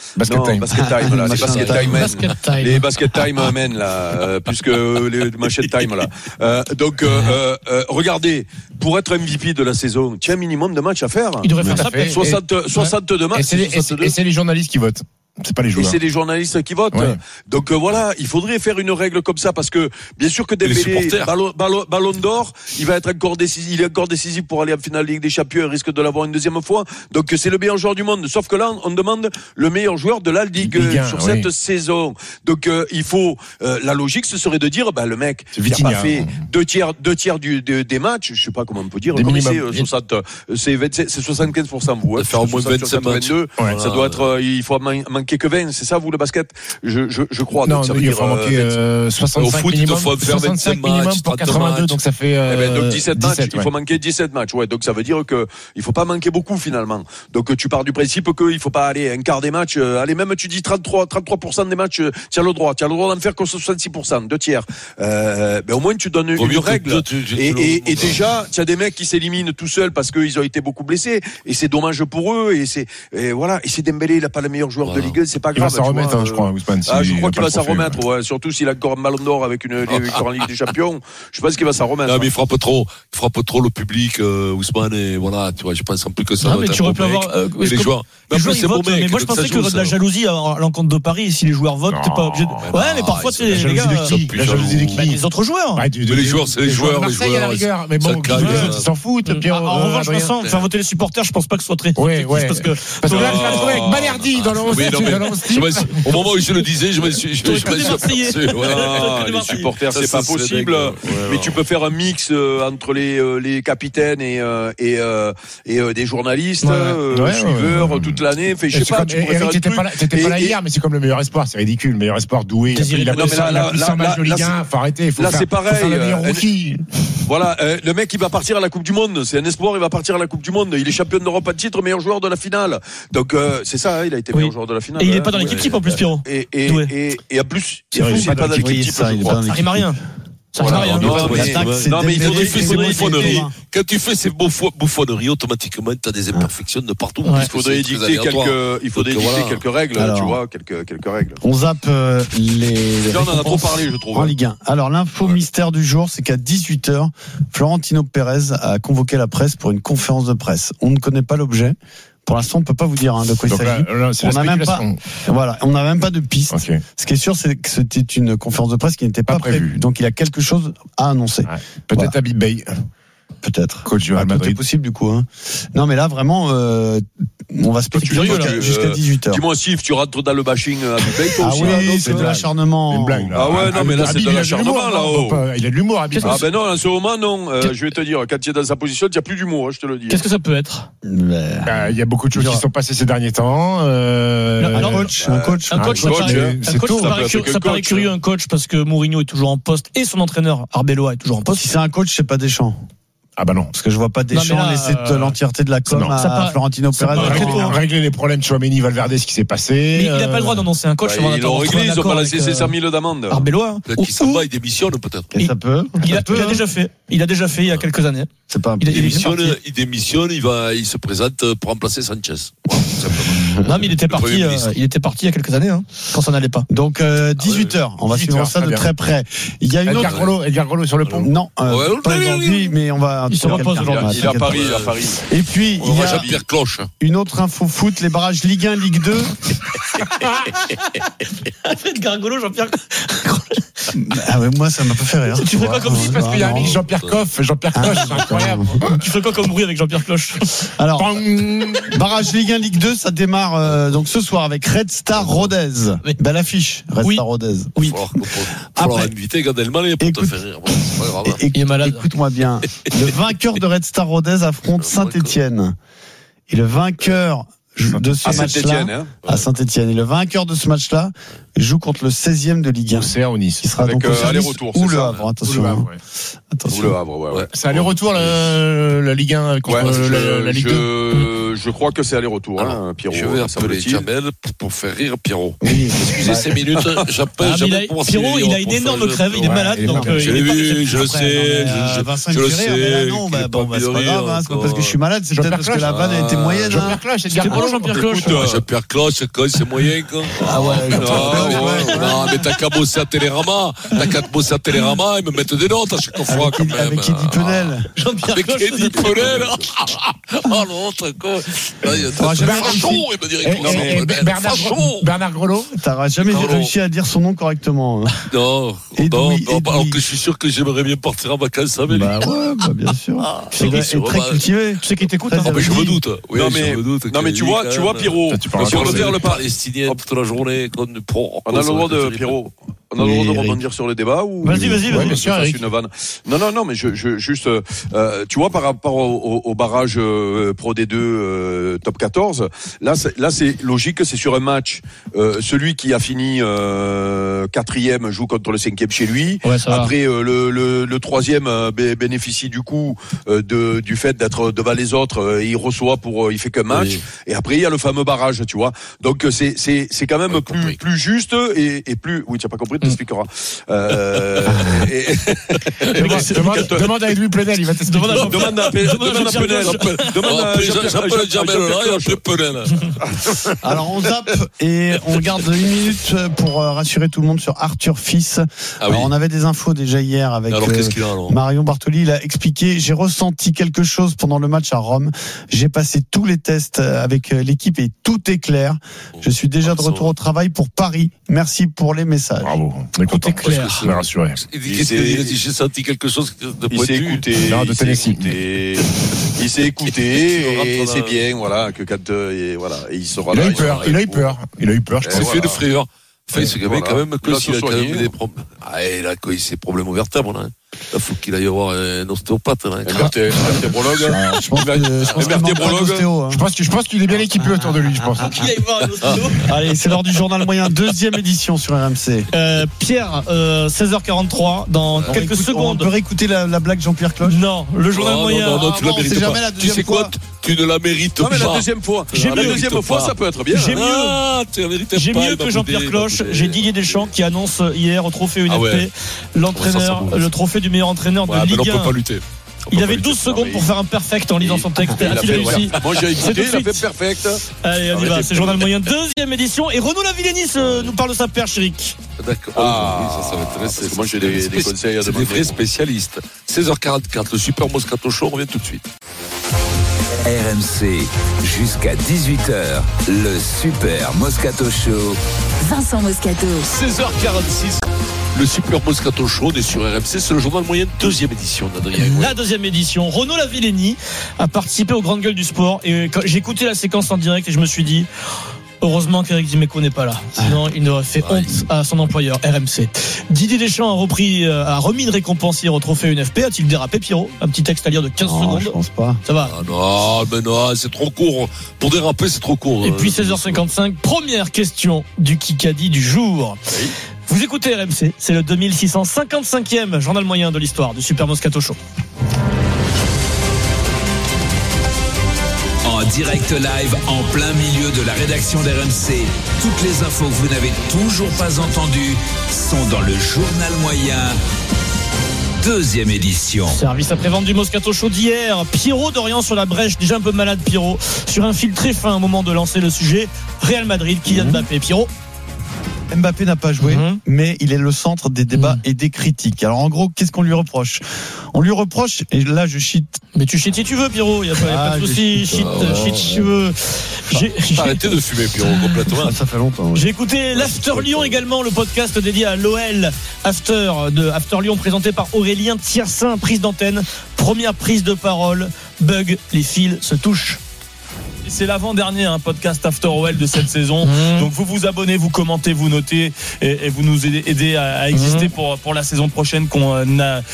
les Basket Time men là, puisque les Machine Time là. Donc regardez, pour être MVP de la saison, tu as un minimum de matchs à faire. Il devrait faire ça. 62 matchs. Et c'est les journalistes qui votent. C'est pas les joueurs. Et c'est les journalistes qui votent. Ouais. Donc voilà, il faudrait faire une règle comme ça parce que bien sûr que Dembélé, Ballon d'Or, il va être encore décisif. Il est encore décisif pour aller en finale de Ligue des Champions. Il risque de l'avoir une 2e fois. Donc c'est le meilleur joueur du monde. Sauf que là, on demande le meilleur joueur de la Ligue 1, sur cette saison. Donc il faut la logique, ce serait de dire le mec qui a pas fait 2 tiers des matchs. Je sais pas comment on peut dire. C'est 75% vous. Faire au moins 25 matchs. Ça doit être. Il faut manquer manquer que 20, c'est ça, vous, le basket? Je crois. Non, donc ça veut il dire va manquer 65 au foot, minimum, il faut faire 65 25 minimum matchs, pour 32 82, donc ça fait donc 17 matchs, il faut ouais. manquer 17 matchs. Ouais, donc ça veut dire que il faut pas manquer beaucoup finalement. Donc tu pars du principe qu'il faut pas aller un quart des matchs, allez, même tu dis 33% des matchs, tu as le droit d'en faire que 66%, 2 tiers. Au moins tu donnes une règle. Et déjà, tu as des mecs qui s'éliminent tout seuls parce qu'ils ont été beaucoup blessés et c'est dommage pour eux et c'est Dembélé, il a pas le meilleur joueur de Ligue 1, c'est pas grave. Il va s'en remettre, je crois, Ousmane. Je crois qu'il va s'en remettre, ouais, surtout s'il a encore un ballon d'or avec une victoire en Ligue des Champions. Je pense qu'il va s'en remettre. Non, mais il frappe trop le public, Ousmane, et voilà, tu vois, je pense en plus que ça. Non, mais tu aurais pu avoir, les joueurs. Mais moi, je pensais qu'il y aurait de la jalousie à l'encontre de Paris. Si les joueurs votent, t'es pas obligé de. Ouais, mais parfois, c'est les gars. La jalousie de qui? Les autres joueurs. Mais les joueurs, c'est les joueurs. Marseille, à la rigueur. Mais bon, les autres, ils s'en foutent. En revanche, Vincent, faire voter les supporters, je pense pas que ce soit très. Ouais. Parce que là, je l'ai trouvé avec Balerdi dans le 11. Au moment où je le disais, je me suis les supporters, c'est pas possible. Mais tu peux faire un mix entre les capitaines et des journalistes, suiveurs toute l'année. Je sais pas, tu pourrais faire un truc. T'étais pas là hier, mais c'est comme le meilleur espoir, c'est ridicule. Le meilleur espoir doué. Il a plus match de Ligue 1, faut arrêter. Là, c'est pareil. Rookie. Voilà, le mec, il va partir à la Coupe du Monde. C'est un espoir, il va partir à la Coupe du Monde. Il est champion d'Europe à titre, meilleur joueur de la finale. Donc, c'est ça, il a été meilleur joueur de la finale. Et il est pas dans l'équipe type en plus, Pierrot. Et en plus, il est pas dans l'équipe type, je crois. Ça rime à rien. Non, mais quand tu fais ces bouffonneries, quand tu fais ces bouffonneries, automatiquement, tu as des imperfections de partout. Il faudrait édicter quelques règles, tu vois, quelques règles. On zappe les. Là, on en a trop parlé, je trouve. En Ligue 1. Alors, l'info mystère du jour, c'est qu'à 18h, Florentino Pérez a convoqué la presse pour une conférence de presse. On ne connaît pas l'objet. Pour l'instant, on peut pas vous dire de quoi il s'agit. On n'a même pas de piste. Okay. Ce qui est sûr, c'est que c'était une conférence de presse qui n'était pas prévue. Donc, il y a quelque chose à annoncer. Ouais. Peut-être à Big Bay. Peut-être. Coach du Real Madrid. Tout est possible du coup. Hein. Non, mais là vraiment, on va se spéculer jusqu'à 18h. Dis-moi si tu rentres dans le bashing à Big Bay, toi aussi. Oui, c'est de l'acharnement. C'est une blague. Ah ouais, non, mais là c'est de l'acharnement là-haut. Il a de l'humour, Habib. Ah ben non, en ce moment non. Je vais te dire, quand tu es dans sa position, tu n'as plus d'humour, je te le dis. Qu'est-ce que ça peut être? Il y a beaucoup de choses qui sont passées ces derniers temps. Un coach, ça paraît curieux, un coach, parce que Mourinho est toujours en poste et son entraîneur Arbeloa est toujours en poste. Si c'est un coach, c'est pas Deschamps. Ah bah non, parce que je vois pas Deschamps laisser l'entièreté de la com à Florentino Pérez. Régler les problèmes Chouameni, Valverde, ce qui s'est passé. Mais il n'a pas le droit d'annoncer un coach. Ils l'ont réglé, ils ont pas laissé 500 000 d'amende. Arbeloa. Peut-être qu'il s'en va, il démissionne peut-être. Et ça peut. Il a déjà fait. Il a déjà fait il y a quelques années. C'est pas. Il démissionne, il se présente pour remplacer Sanchez. Non, mais il était parti il y a quelques années, quand ça n'allait pas. Donc 18h, on va suivre ça de très près. Il y a une autre. Edgar Grolo sur le pont. Non, pas aujourd'hui, mais on va. Il se repose aujourd'hui. Il est à Paris. Et puis il y a Jean-Pierre Cloche. Une autre info foot, les barrages Ligue 1, Ligue 2. Edgar Grolo, Jean-Pierre. Ah ouais, moi ça m'a pas fait rire. Tu fais quoi comme bruit parce qu'il y a avec Jean-Pierre Cloche, c'est incroyable. Tu fais quoi comme bruit avec Jean-Pierre Cloche? Alors, barrage Ligue 1, Ligue 2, ça démarre donc ce soir avec Red Star Rodez. Oui. Belle affiche, Red Star Rodez. Oui. Après, inviter Gad Elmaleh pour te faire rire. C'est pas grave. Il est malade. Écoute-moi bien. Le vainqueur de Red Star Rodez affronte Saint-Etienne. Et le vainqueur de ce match-là à Saint-Etienne. Et le vainqueur de ce match-là joue contre le 16e de Ligue 1. Au Nice. Qui sera donc aller-retour ou le Havre. Attention. Ou le Havre, ouais. C'est aller-retour la Ligue 1 contre la Ligue 2. Je crois que c'est aller-retour, Pierrot. Je vais appeler Jamel pour faire rire Pierrot. Excusez 5 minutes, j'appelle Jamel pour Pierrot, il a une énorme crève, il est malade. Je l'ai vu, je le sais. Je le sais. Non, c'est pas grave, c'est pas parce que je suis malade, c'est peut-être parce que la vanne a été moyenne. Jean-Pierre Cloche, c'est bon Jean-Pierre Cloche. Jean-Pierre Cloche, c'est moyen, quoi. Ah ouais, non, mais t'as qu'à bosser à Télérama. Ils me mettent des notes à chaque fois, quand même. Avec Eddie Penel. Jean-Pierre Cloche. Avec Eddie Penel. Oh, l'autre, quoi. Bernard Grelot. T'auras jamais réussi à dire son nom correctement. Non, alors que je suis sûr que j'aimerais bien partir en vacances avec lui. Bah ouais, bien sûr. C'est très cultivé. Tu sais qu'il t'écoute. Je me doute. Non mais tu vois Pierrot. Tu parles le palestinien toute la journée. On a le droit de Pierrot. On a le droit de Eric. rebondir sur le débat ou Vas-y. Ouais, bien sûr, je fasse Eric. une vanne. Non, mais je juste, tu vois, par rapport au barrage Pro D2 top 14, là c'est logique, c'est sur un match. Celui qui a fini quatrième joue contre le cinquième chez lui. Ouais, ça va. Après, le troisième bénéficie du coup du fait d'être devant les autres. Il reçoit il fait qu'un match. Oui. Et après, il y a le fameux barrage, tu vois. Donc c'est quand même plus juste et plus. Oui, tu n'as pas compris, tu t'expliqueras. Demande à Edouard Plenel, il va t'expliquer. Demande à Penel. Demande à J'appelle Jamel là, et après Penel. Alors on zappe et on garde 1 minute pour rassurer tout le monde sur Arthur Fils. Ah oui. Alors on avait des infos déjà hier avec Alors qu'est-ce qu'il a alors? Marion Bartoli. Il a expliqué: j'ai ressenti quelque chose pendant le match à Rome. J'ai passé tous les tests avec l'équipe et tout est clair. Je suis déjà de retour au travail pour Paris. Merci pour les messages. Bravo. On est content. est clair. On est rassuré. Il dit qu'est-ce qu'il a dit? J'ai senti quelque chose de Il s'est pointu. écouté. Non, de Tennessee. Il s'est écouté et c'est bien, voilà, que quand et voilà, et il sera là. Il a eu peur, je C'est pense. fait une frayeur. Enfin, c'est quand même que Il a s'il a se quand même soigné. des problèmes. Ah, et là, quand il a ses problèmes aux vertèbres, là. Là, faut qu'il aille voir un ostéopathe, là. Vertébrologue. Je pense qu'il manque pas d'ostéo, hein. Je pense qu'il est bien équipé autour de lui, je pense. Allez, c'est l'heure du journal moyen, 2e édition sur RMC. Pierre, 16h43, dans quelques On secondes. peut réécouter la blague Jean-Pierre Cloche. Non, le journal moyen. Non, tu la mérites c'est jamais pas. la Tu deuxième sais quoi? fois. Tu ne la mérites Non, mais la pas. deuxième fois. J'ai La mieux. deuxième fois, ça peut être bien. J'ai mieux. Ah, tu la méritais J'ai pas, mieux il que va Jean-Pierre bouder, Cloche. il va bouder. J'ai Didier Deschamps qui annonce hier au trophée UNFP Ah ouais. l'entraîneur, Ça, le trophée du meilleur entraîneur de Ouais, mais Ligue on peut 1. pas lutter. Il avait 12 secondes pour faire un perfect en lisant son texte. Il a A-t-il fait, réussi? ouais. Moi, j'ai C'est écouté, tout il a de fait suite. perfect. Allez, on y va. C'est Journal Moyen, 2e édition. Et Renaud Lavillenie nous parle de sa perche, Eric. D'accord. Ah, Oui, ça va intéresser. parce que moi, j'ai des conseils à C'est des demander. vrais spécialistes. 16h44, le Super Moscato Show, on revient tout de suite. RMC, jusqu'à 18h, le Super Moscato Show. Vincent Moscato. 16h46. Le Super Moscato Show, on est sur RMC, c'est le journal moyen, 2e édition d'Adrien. La 2e édition. Renaud Lavillenie a participé aux grandes gueules du sport. Et quand j'ai écouté la séquence en direct et je me suis dit, heureusement qu'Éric Dimeco n'est pas là. Sinon, il aurait fait honte à son employeur, RMC. Didier Deschamps a remis une récompense hier au trophée UNFP. A-t-il dérapé, Pierrot? Un petit texte à lire de 15 Non, secondes. je pense pas. Ça va. Ah non, mais non, c'est trop court. Pour déraper, c'est trop court. Et puis 16h55, première question du Kikadi du jour. Oui. Vous écoutez RMC, c'est le 2655e journal moyen de l'histoire du Super Moscato Show. En direct live, en plein milieu de la rédaction d'RMC, toutes les infos que vous n'avez toujours pas entendues sont dans le journal moyen, 2e édition. Service après-vente du Moscato Show d'hier. Pierrot Dorian sur la brèche, déjà un peu malade Pierrot, sur un fil très fin au moment de lancer le sujet. Real Madrid, Kylian Mbappé. Pierrot. Mbappé n'a pas joué, mais il est le centre des débats et des critiques. Alors en gros, qu'est-ce qu'on lui reproche? On lui reproche, et là je cheat. Mais tu cheats si tu veux, Pierrot, il n'y a pas de souci. Cheat si tu veux. Arrêtez de fumer, Pierrot, complètement. Ça fait longtemps. Oui. J'ai écouté l'After Lyon également, le podcast dédié à l'OL. After Lyon présenté par Aurélien Tiersin, prise d'antenne, première prise de parole, bug, les fils se touchent. C'est l'avant-dernier podcast After OL de cette saison. Donc vous vous abonnez, vous commentez, vous notez et vous nous aidez à exister pour la saison prochaine je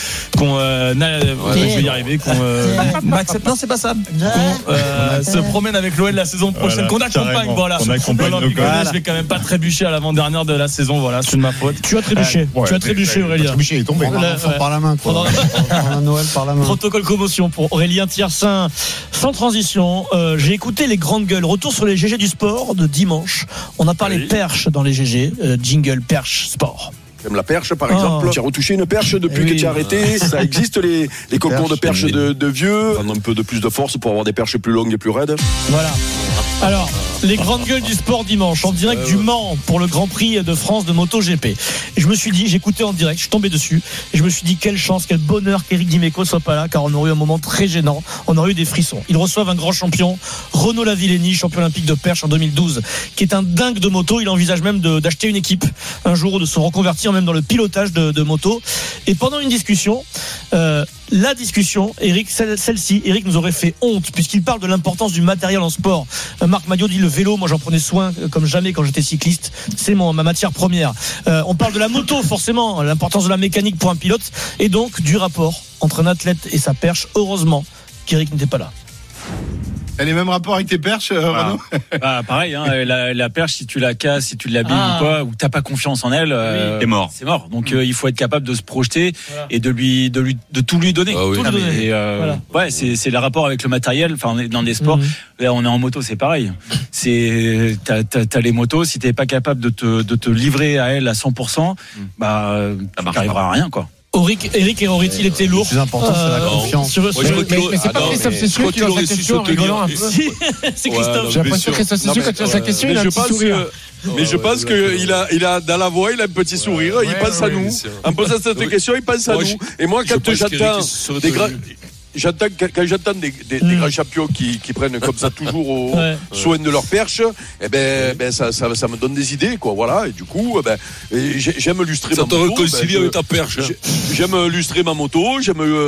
vais y arriver, non c'est pas ça, qu'on se promène avec l'OL la saison prochaine, qu'on accompagne, voilà. Je vais quand même pas trébucher à l'avant-dernière de la saison, voilà, c'est de ma faute. Tu as trébuché, Aurélien. Il est tombé. Prendre un enfant par la main, quoi. Prendre un Noël par la main. Protocole commotion pour Aurélien Tiersin. Sans transition, j'ai écouté les grandes gueules. Retour sur les GG du sport de dimanche. On a parlé perche dans les GG. Jingle perche sport. Comme la perche, par exemple. Tu as retouché une perche depuis que tu as arrêté. Ça existe, les concours de perche de vieux. Prendre un peu de plus de force pour avoir des perches plus longues et plus raides. Voilà. Alors, les grandes gueules du sport dimanche, en direct du Mans pour le Grand Prix de France de MotoGP. Et je me suis dit, j'écoutais en direct, je suis tombé dessus, et je me suis dit, quelle chance, quel bonheur qu'Éric Dimeco soit pas là, car on aurait eu un moment très gênant, on aurait eu des frissons. Ils reçoivent un grand champion, Renaud Lavillenie, champion olympique de perche en 2012, qui est un dingue de moto. Il envisage même d'acheter une équipe un jour, de se reconvertir même dans le pilotage de moto. Et pendant une discussion, la discussion, Eric, celle-ci, Eric nous aurait fait honte puisqu'il parle de l'importance du matériel en sport. Marc Madiot dit le vélo, moi j'en prenais soin comme jamais quand j'étais cycliste. C'est ma matière première. On parle de la moto, forcément, l'importance de la mécanique pour un pilote, et donc du rapport entre un athlète et sa perche. Heureusement qu'Eric n'était pas là. Elle a les mêmes rapports avec tes perches, Renaud? Pareil, la perche, si tu la casses, si tu l'abîmes ou quoi, ou t'as pas confiance en elle, c'est mort. C'est mort. Donc il faut être capable de se projeter et de tout lui donner. Ah oui. Tout lui donner. Ouais, c'est le rapport avec le matériel. Enfin, on est dans des sports. Là, on est en moto, c'est pareil. T'as les motos. Si t'es pas capable de te livrer à elle à 100%, t'arriveras à rien, quoi. Eric et Auriti, il était lourd. Le plus important, c'est la confiance. Mais c'est pas Christophe Cessieux qui lance sa question en rigolant un peu. C'est Christophe. J'ai l'impression que Christophe Cessieux, quand il lance sa question, il a un petit sourire. Mais je pense qu'il a dans la voix, il a un petit sourire. Il pense à nous. En posant cette question, il pense à nous. Et moi, quand j'entends des grands champions qui prennent comme ça toujours soin de leur perche, ça me donne des idées, quoi. Voilà. Et du coup, j'aime lustrer ma moto. Ça te réconcilie avec ta perche. J'aime lustrer ma moto.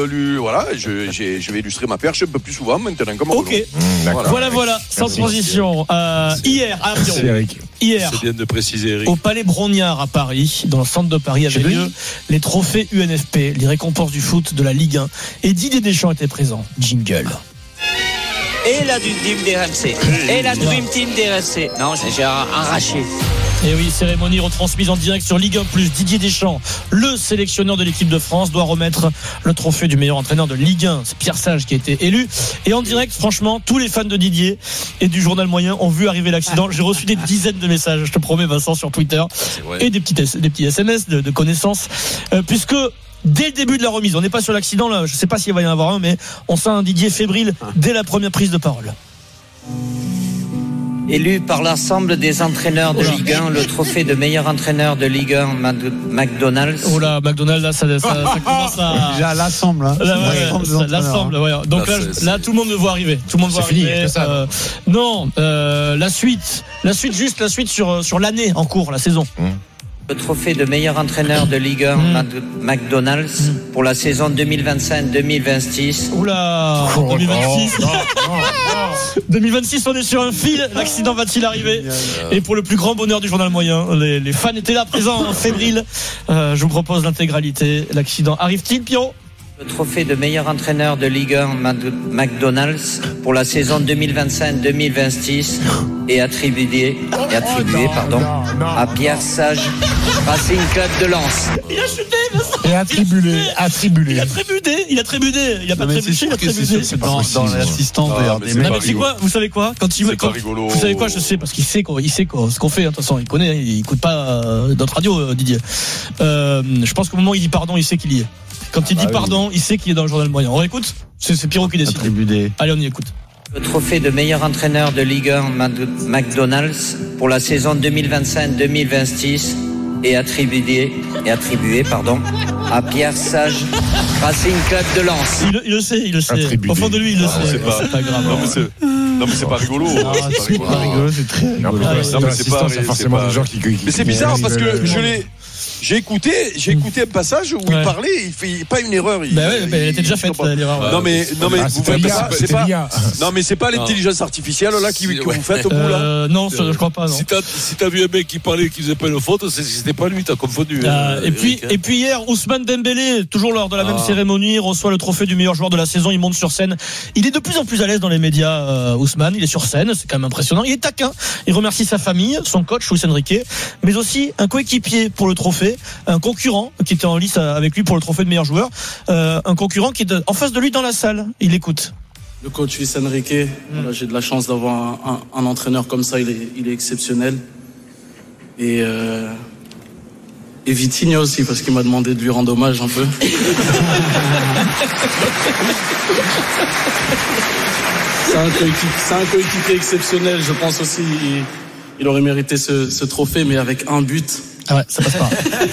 Je vais lustrer ma perche un peu plus souvent maintenant. Comme ok. Voilà. Sans transition. Hier, à Aviron. C'est bien de préciser, Eric. Au Palais Brognard à Paris, dans le centre de Paris, avaient lieu les trophées UNFP, les récompenses du foot de la Ligue 1. Et Didier Deschamps était présent. Jingle. Et la Dream Team d'RMC. Et la Dream Team d'RMC. Non, j'ai arraché. Et oui, cérémonie retransmise en direct sur Ligue 1+. Didier Deschamps, le sélectionneur de l'équipe de France, doit remettre le trophée du meilleur entraîneur de Ligue 1. C'est Pierre Sage qui a été élu. Et en direct, franchement, tous les fans de Didier et du journal moyen ont vu arriver l'accident. J'ai reçu des dizaines de messages, je te promets, Vincent, sur Twitter. Et des petits SMS de connaissances. Puisque dès le début de la remise, on n'est pas sur l'accident là, je sais pas s'il va y en avoir un, mais on sent un Didier fébrile dès la première prise de parole. Élu par l'ensemble des entraîneurs de Ligue 1, le trophée de meilleur entraîneur de Ligue 1, McDonald's. Oh là, McDonald's, là, ça commence à. Déjà, l'assemble, hein. L'assemble, ouais. Donc là, tout le monde me voit arriver. Tout le monde voit arriver. Non, la suite sur l'année en cours, la saison. Le trophée de meilleur entraîneur de Ligue 1, McDonald's, pour la saison 2025-2026. Oula, 2026. 2026, on est sur un fil. L'accident va-t-il arriver? Et pour le plus grand bonheur du journal moyen, les fans étaient là présents, fébriles. Je vous propose l'intégralité. L'accident arrive-t-il, Pierrot? Le trophée de meilleur entraîneur de Ligue 1, McDonald's, pour la saison 2025-2026 est attribué à Pierre Sage, Racing Club de Lens. Il a chuté, et attribué. Il a trébuté. Il a pas trébuché, il a trébuté. C'est dans l'assistance des mecs. Mais c'est quoi? Vous savez quoi? Vous savez quoi? Je sais, parce qu'il sait ce qu'on fait. De toute façon, il connaît, il écoute pas notre radio, Didier. Je pense qu'au moment où il dit pardon, il sait qu'il y est. Quand il dit pardon, il sait qu'il est dans le journal moyen. On écoute? C'est Pierrot qui décide. Allez, on y écoute. Le trophée de meilleur entraîneur de Ligue 1, McDonald's, pour la saison 2025-2026 est attribué à Pierre Sage, Racing Club de Lens. Il le sait. Au fond de lui, il le sait. C'est pas grave. Non, mais c'est pas rigolo. C'est pas rigolo, c'est très rigolo. C'est forcément des gens qui. Mais c'est bizarre parce que j'ai écouté un passage où il parlait, il fait pas une erreur. Elle était déjà faite, l'erreur. Non mais vous faites pas, c'est pas l'intelligence artificielle là que vous faites au bout là. Non, je crois pas. Non. Si t'as vu un mec qui parlait, qui faisait pas une faute, c'était pas lui, t'as confondu. Et puis hier, Ousmane Dembélé, toujours lors de la même cérémonie, reçoit le trophée du meilleur joueur de la saison. Il monte sur scène. Il est de plus en plus à l'aise dans les médias, Ousmane. Il est sur scène, c'est quand même impressionnant. Il est taquin. Il remercie sa famille, son coach Luis Enrique, mais aussi un coéquipier pour le trophée. Un concurrent qui était en lice avec lui pour le trophée de meilleur joueur, un concurrent qui est en face de lui dans la salle. Il écoute. Le coach Luis Enrique, voilà, j'ai de la chance d'avoir un entraîneur comme ça, il est exceptionnel. Et Vitinha aussi, parce qu'il m'a demandé de lui rendre hommage un peu. C'est un coéquipier exceptionnel, je pense aussi. Il aurait mérité ce trophée, mais avec un but. Ah ouais, ça passe pas.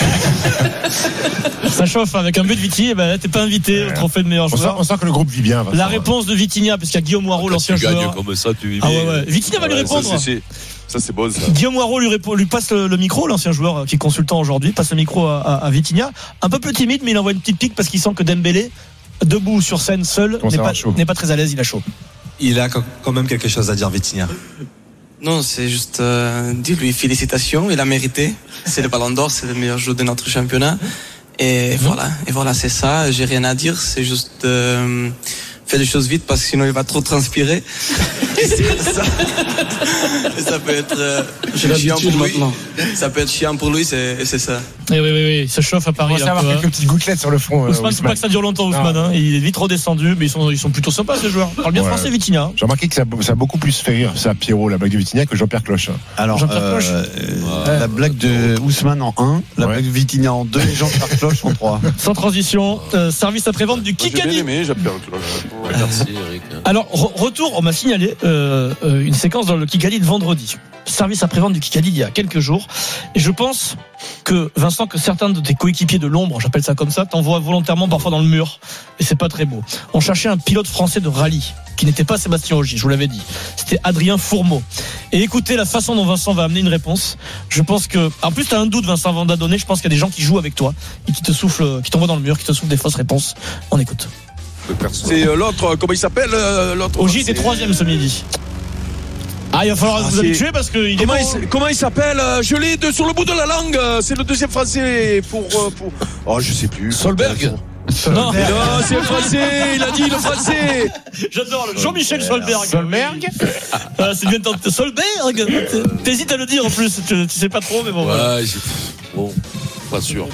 Ça chauffe avec un but de Vitinha, t'es pas invité au trophée de meilleur joueur. On sent que le groupe vit bien. Vincent. La réponse de Vitinha, parce qu'il y a Guillaume Waro, l'ancien joueur. Tu gagnes comme ça, tu vis bien. Ouais. Vitinha va lui répondre. Ça c'est bon ça. Guillaume Waro lui passe le micro, l'ancien joueur qui est consultant aujourd'hui, passe le micro à Vitinha. Un peu plus timide, mais il envoie une petite pique parce qu'il sent que Dembélé, debout sur scène seul, n'est pas très à l'aise, il a chaud. Il a quand même quelque chose à dire, Vitinha. Non, c'est juste dis-lui félicitations, il a mérité. C'est le Ballon d'Or, c'est le meilleur joueur de notre championnat. Et voilà, c'est ça. J'ai rien à dire, c'est juste fais les choses vite parce que sinon il va trop transpirer. Et ça peut être chiant pour lui. Ça peut être chiant pour lui, c'est ça. Et oui, il se chauffe à Paris. On va avoir quelques petites gouttelettes sur le front. Ousmane, c'est pas que ça dure longtemps, Ousmane. Hein. Il est vite redescendu, mais ils sont plutôt sympas ces joueurs. Parle bien français, Vitinha. J'ai remarqué que ça a beaucoup plus fait rire, ça, Pierrot, la blague de Vitinha, que Jean-Pierre Cloche. Alors, la blague de Ousmane en 1, la blague de Vitinha en 2 et Jean-Pierre Cloche en 3. Sans transition, service après-vente du Kikadi. J'ai bien aimé Jean-Pierre Cloche. Merci, Eric. Alors, retour, on m'a signalé une séquence dans le Kikadi de vendredi. Service après-vente du Kikadi il y a quelques jours. Et je pense que, Vincent, que certains de tes coéquipiers de l'ombre, j'appelle ça comme ça, t'envoient volontairement parfois dans le mur. Et c'est pas très beau. On cherchait un pilote français de rallye, qui n'était pas Sébastien Ogier, je vous l'avais dit. C'était Adrien Fourmeau. Et écoutez la façon dont Vincent va amener une réponse. Je pense que, en plus, t'as un doute, Vincent, avant d'adonner. Je pense qu'il y a des gens qui jouent avec toi et qui te soufflent, qui t'envoient dans le mur, qui te soufflent des fausses réponses. On écoute. C'est l'autre, comment il s'appelle l'autre? Ogier était 3e ce midi. Ah, il va falloir vous habituer parce que il est comment il s'appelle? Je l'ai sur le bout de la langue. C'est le deuxième français pour. Oh, je sais plus. Solberg. Non, c'est le français. Il a dit le français. J'adore le Jean-Michel Solberg. Solberg. C'est bien tenté. Solberg. T'hésites à le dire en plus. Tu sais pas trop, mais bon. Ouais, bon, pas sûr.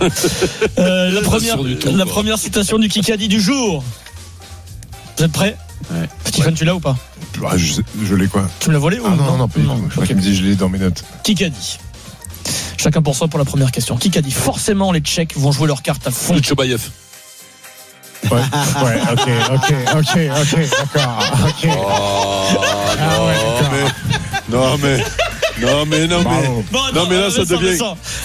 La première citation du Kikadi du jour. Vous êtes prêts? Ouais. Stéphane, tu l'as ou pas? Je l'ai quoi? Tu me l'as volé ou non, pas du tout. Je crois qu'il me dit je l'ai dans mes notes. Kikadi. Chacun pour soi pour la première question. Kikadi. Forcément, les Tchèques vont jouer leurs cartes à fond. Tchobayev. Ouais, ok, d'accord. Ok. Non mais là ça devient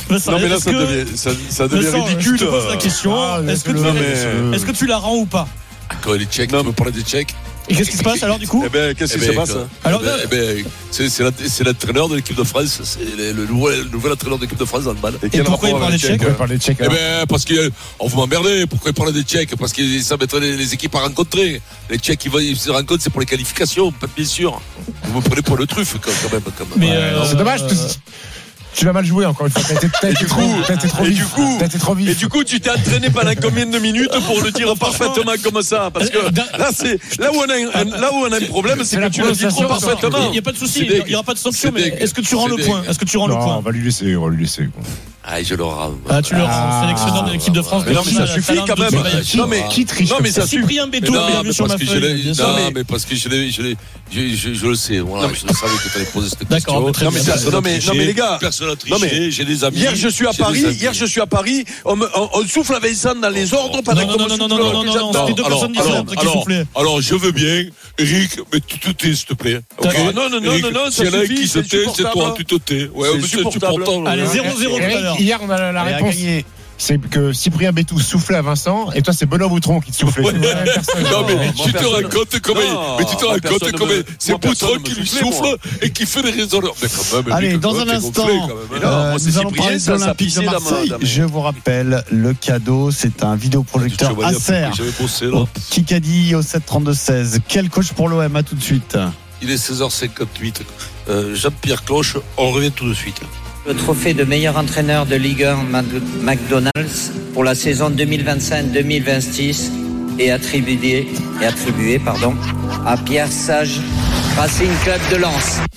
ridicule. Je te pose la question. Est-ce que tu la rends ou pas? Quand les Tchèques, tu veux parler des Tchèques? Et qu'est-ce qui se passe alors du coup? Qu'est-ce qui se passe? Alors, c'est l'entraîneur de l'équipe de France, c'est le nouvel entraîneur de l'équipe de France dans le bal. Et pourquoi il parle des Tchèques? Parce qu'on vous m'emmerder. Pourquoi il parle des Tchèques? Parce que ça mettrait les équipes à rencontrer. Les Tchèques ils se rencontrent, c'est pour les qualifications, pas bien sûr. Vous me prenez pour le truffe quand même. Mais c'est dommage. Tu l'as mal joué encore une fois. T'as été trop vif. Et du coup, tu t'es entraîné pendant combien de minutes pour le dire parfaitement comme ça? Parce que là où on a un problème, c'est que tu le dis trop parfaitement. Il n'y a pas de souci, il n'y aura pas de sanction, mais est-ce que tu rends le point? Non, on va lui laisser. Ah, je le rends. Ah, tu le rends, sélectionneur de l'équipe de France. Mais non, mais ça suffit quand même. Qui triche? Non, mais ça suffit. Cyprien Bétou, bienvenue sur ma feuille. Non, mais parce que je le sais. Voilà, je savais que tu allais poser cette question. D'accord, non, mais les gars. Personne n'a triché, j'ai des amis. Hier, je suis à Paris. On souffle à Vincent dans les ordres pendant qu'on me souffle. Non, c'était deux personnes différentes qui soufflaient. Alors, je veux bien, Eric, mais tu te tais, s'il te plaît. Non, s'il y en a qui se tait, c'est toi, tu te tais. Ouais, c'est supportable. Allez, 0-0 tout à l'heure. Hier, on a la réponse. C'est que Cyprien Bétou soufflait à Vincent et toi c'est Benoît Boutron qui te soufflait. Non mais tu te rends compte comment c'est Boutron qui lui souffle et qui fait des raisons. Allez, dans un instant, nous allons parler de l'Olympique de Marseille. Je vous rappelle, le cadeau, c'est un vidéoprojecteur Acer. Kikadi au 7-32-16. Quel coach pour l'OM? À tout de suite. Il est 16h58. Jean-Pierre Cloche, on revient tout de suite. Le trophée de meilleur entraîneur de Ligue 1 McDonald's pour la saison 2025-2026 est attribué à Pierre Sage, Racing Club de Lens.